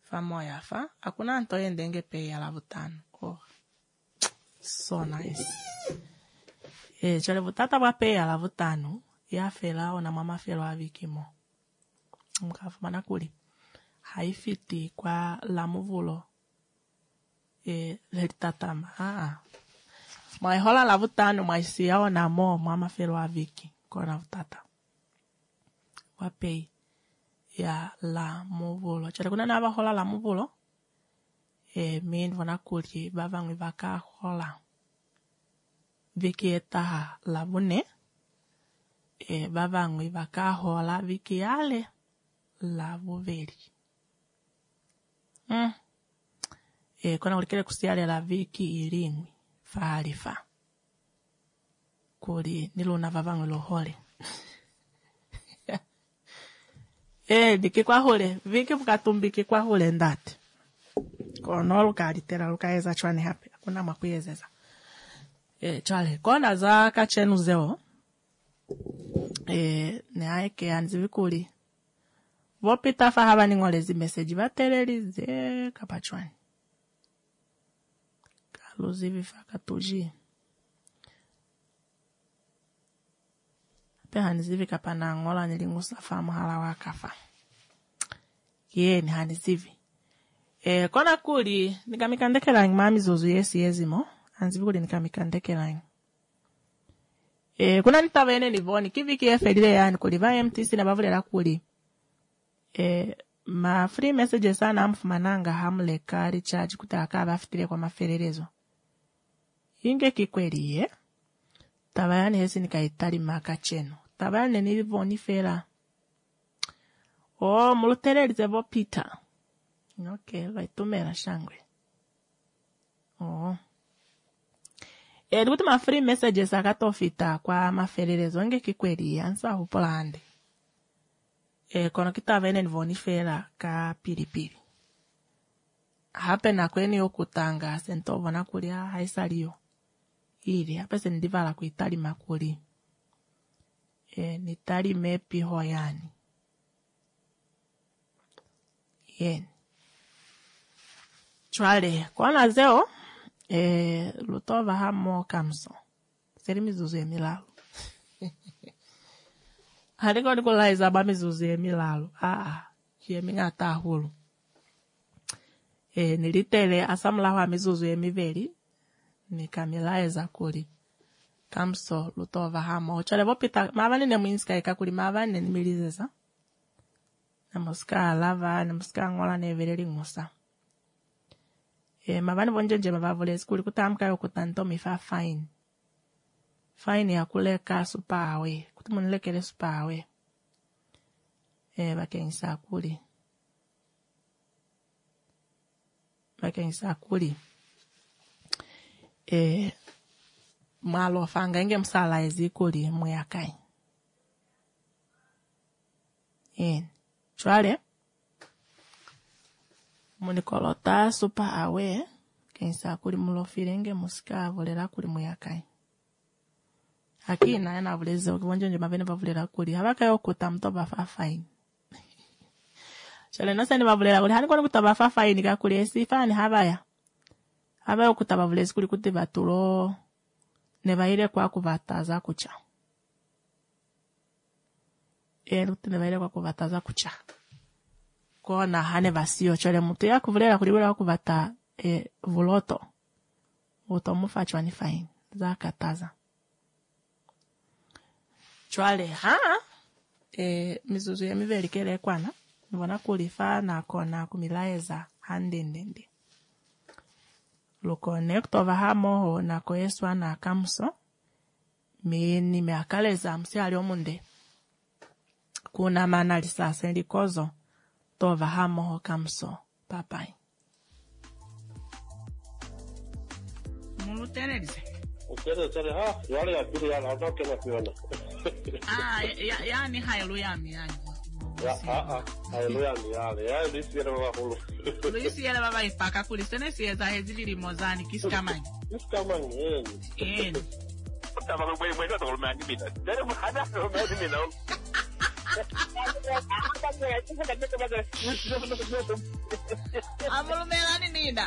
fa moya fa akuna nto yendenge pe ya lavutano. Oh, so nice. Eh, chale vutata wa pe ya lavutano ya fela ona mama felo avikimo. Mkafa manakuli haifiti kwa lamuvulo e leritatama. Ah, mai hola lavutano mai siya ona mo mama felo aviki kwa lavutata wapei ya la muvulo. Chale kuna naba hola la muvulo e min vona kuli bavangwi baka hola viki etaha la bune e bavangwi baka hola viki yale la buveri. Mm. E kuna ulikele kusiale la viki ilimwi faalifa kuli niluna bavangwi lohole. Eh, diki kwa hule, viki mkatumbiki kwa hule ndati. Kono luka alitera luka eza chwane hape, kuna makuyezeza. Eh, chale, kona za kachenu zeo, eh, ne aike anzivikuli. Vopita fahaba ningolezi meseji vateleli ze kapachwani. Kaluzi vifaka tuji. Pe hanizivi kapana ngola nilingusa famu hala wakafa. Ye ni hanizivi. E, kona kuli, nikamikandekela ng mami zozu yesi yezimo. Hanzivi kuli nikamikandekela ng. E, kuna nitavene nivoni. Kiviki efedile yani kuli. Va M T C na bavule la kuli. E, ma free messages sana amfu mananga hamle kari charge kutaka bafitile kwa mafererezo. Inge kikweli ye. Tabayani hesi nikaitari maka cheno. Tabayani nilivoni fela. Oh, muluterelize vo pita. Okay, vaitumera shangwe. Oh. E, dukuti ma free messages akatofita kwa mafererezo. Inge kikweli ya ansa hupolande. E, kono kitavene nivoni fela ka piripiri. Hape na kweni okutanga sentovo na kulia haisaliyo. Ili, hapa se ndivala kuitali makuli. E, nitali mepi hoyani. Yen. Chwale, kwa na zeo, e, lutova hamo kamso. Seri mizuzu ya milalo. Haliko nikola izaba mizuzu ya milalo. Ah, hiye minga tahulu. E, nilitele asamula wa mizuzu ya miveli. Nikamilaeza kuli kamso lutova hamo chale vopita mavane ne mwinska ikakuli mavane nimilizeza na muska lava na muska ngola nevereli ngosa e mavane vonjenje mavavole kuli kutamka yo kutanto mifa fine fine ya kuleka supawe kutumunilekele supawe e bakenisa kuli bakenisa kuli e malo fanga inge msala ezikuli muyakai. En chwale munikolota supa awe kensa kuli mulofire inge musika volera kuli muyakai. Hakina yana vuleze ukivonje mavene bavulera kuli habaka yo kutamto bafa fine. Chale nasa ni bavulera kuli hani kwa kutaba fa fine kakuli esifani habaya. Haba okutaba vulezi kuli kuti batulo nebaire kwa kuvataza kucha. E kuti nebaire kwa kuvataza kucha. Kona hane basio chole mutu ya kuvulera kuli wala kuvata e vuloto. Uto mufa chwani fine. Za kataza. Chwale ha e mizuzu ya miveli kele kwana. Nivona kulifa na kona kumilaeza handendende. Lukone kutova hamo na koeswa na kamso. Mi ni meakaleza msi aliomunde. Kuna manalisa sendi kozo. Tova hamo kamso. Papai. Muluterelize. Uterelize ha. Yale ya pili ya na kena kiona. Ah, ya yani haleluya mi yani. Ya ah ah. Haleluya mi yale. Ya Luis yele baba hulu. Luis yele baba ipaka kulisene sieza hezili limozani kiskamani. Kiskamani eh. Eh. Tama kwa mwe ndo tolma ni mina. Dere mu hada ndo mwe mina. Amulumela ni nina.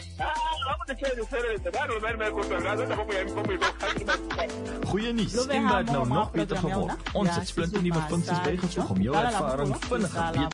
Goeie nuus. Ingrid nou nog beter geword. Ons het splinternuwe funksies bygevoeg om jou ervaring vinniger beter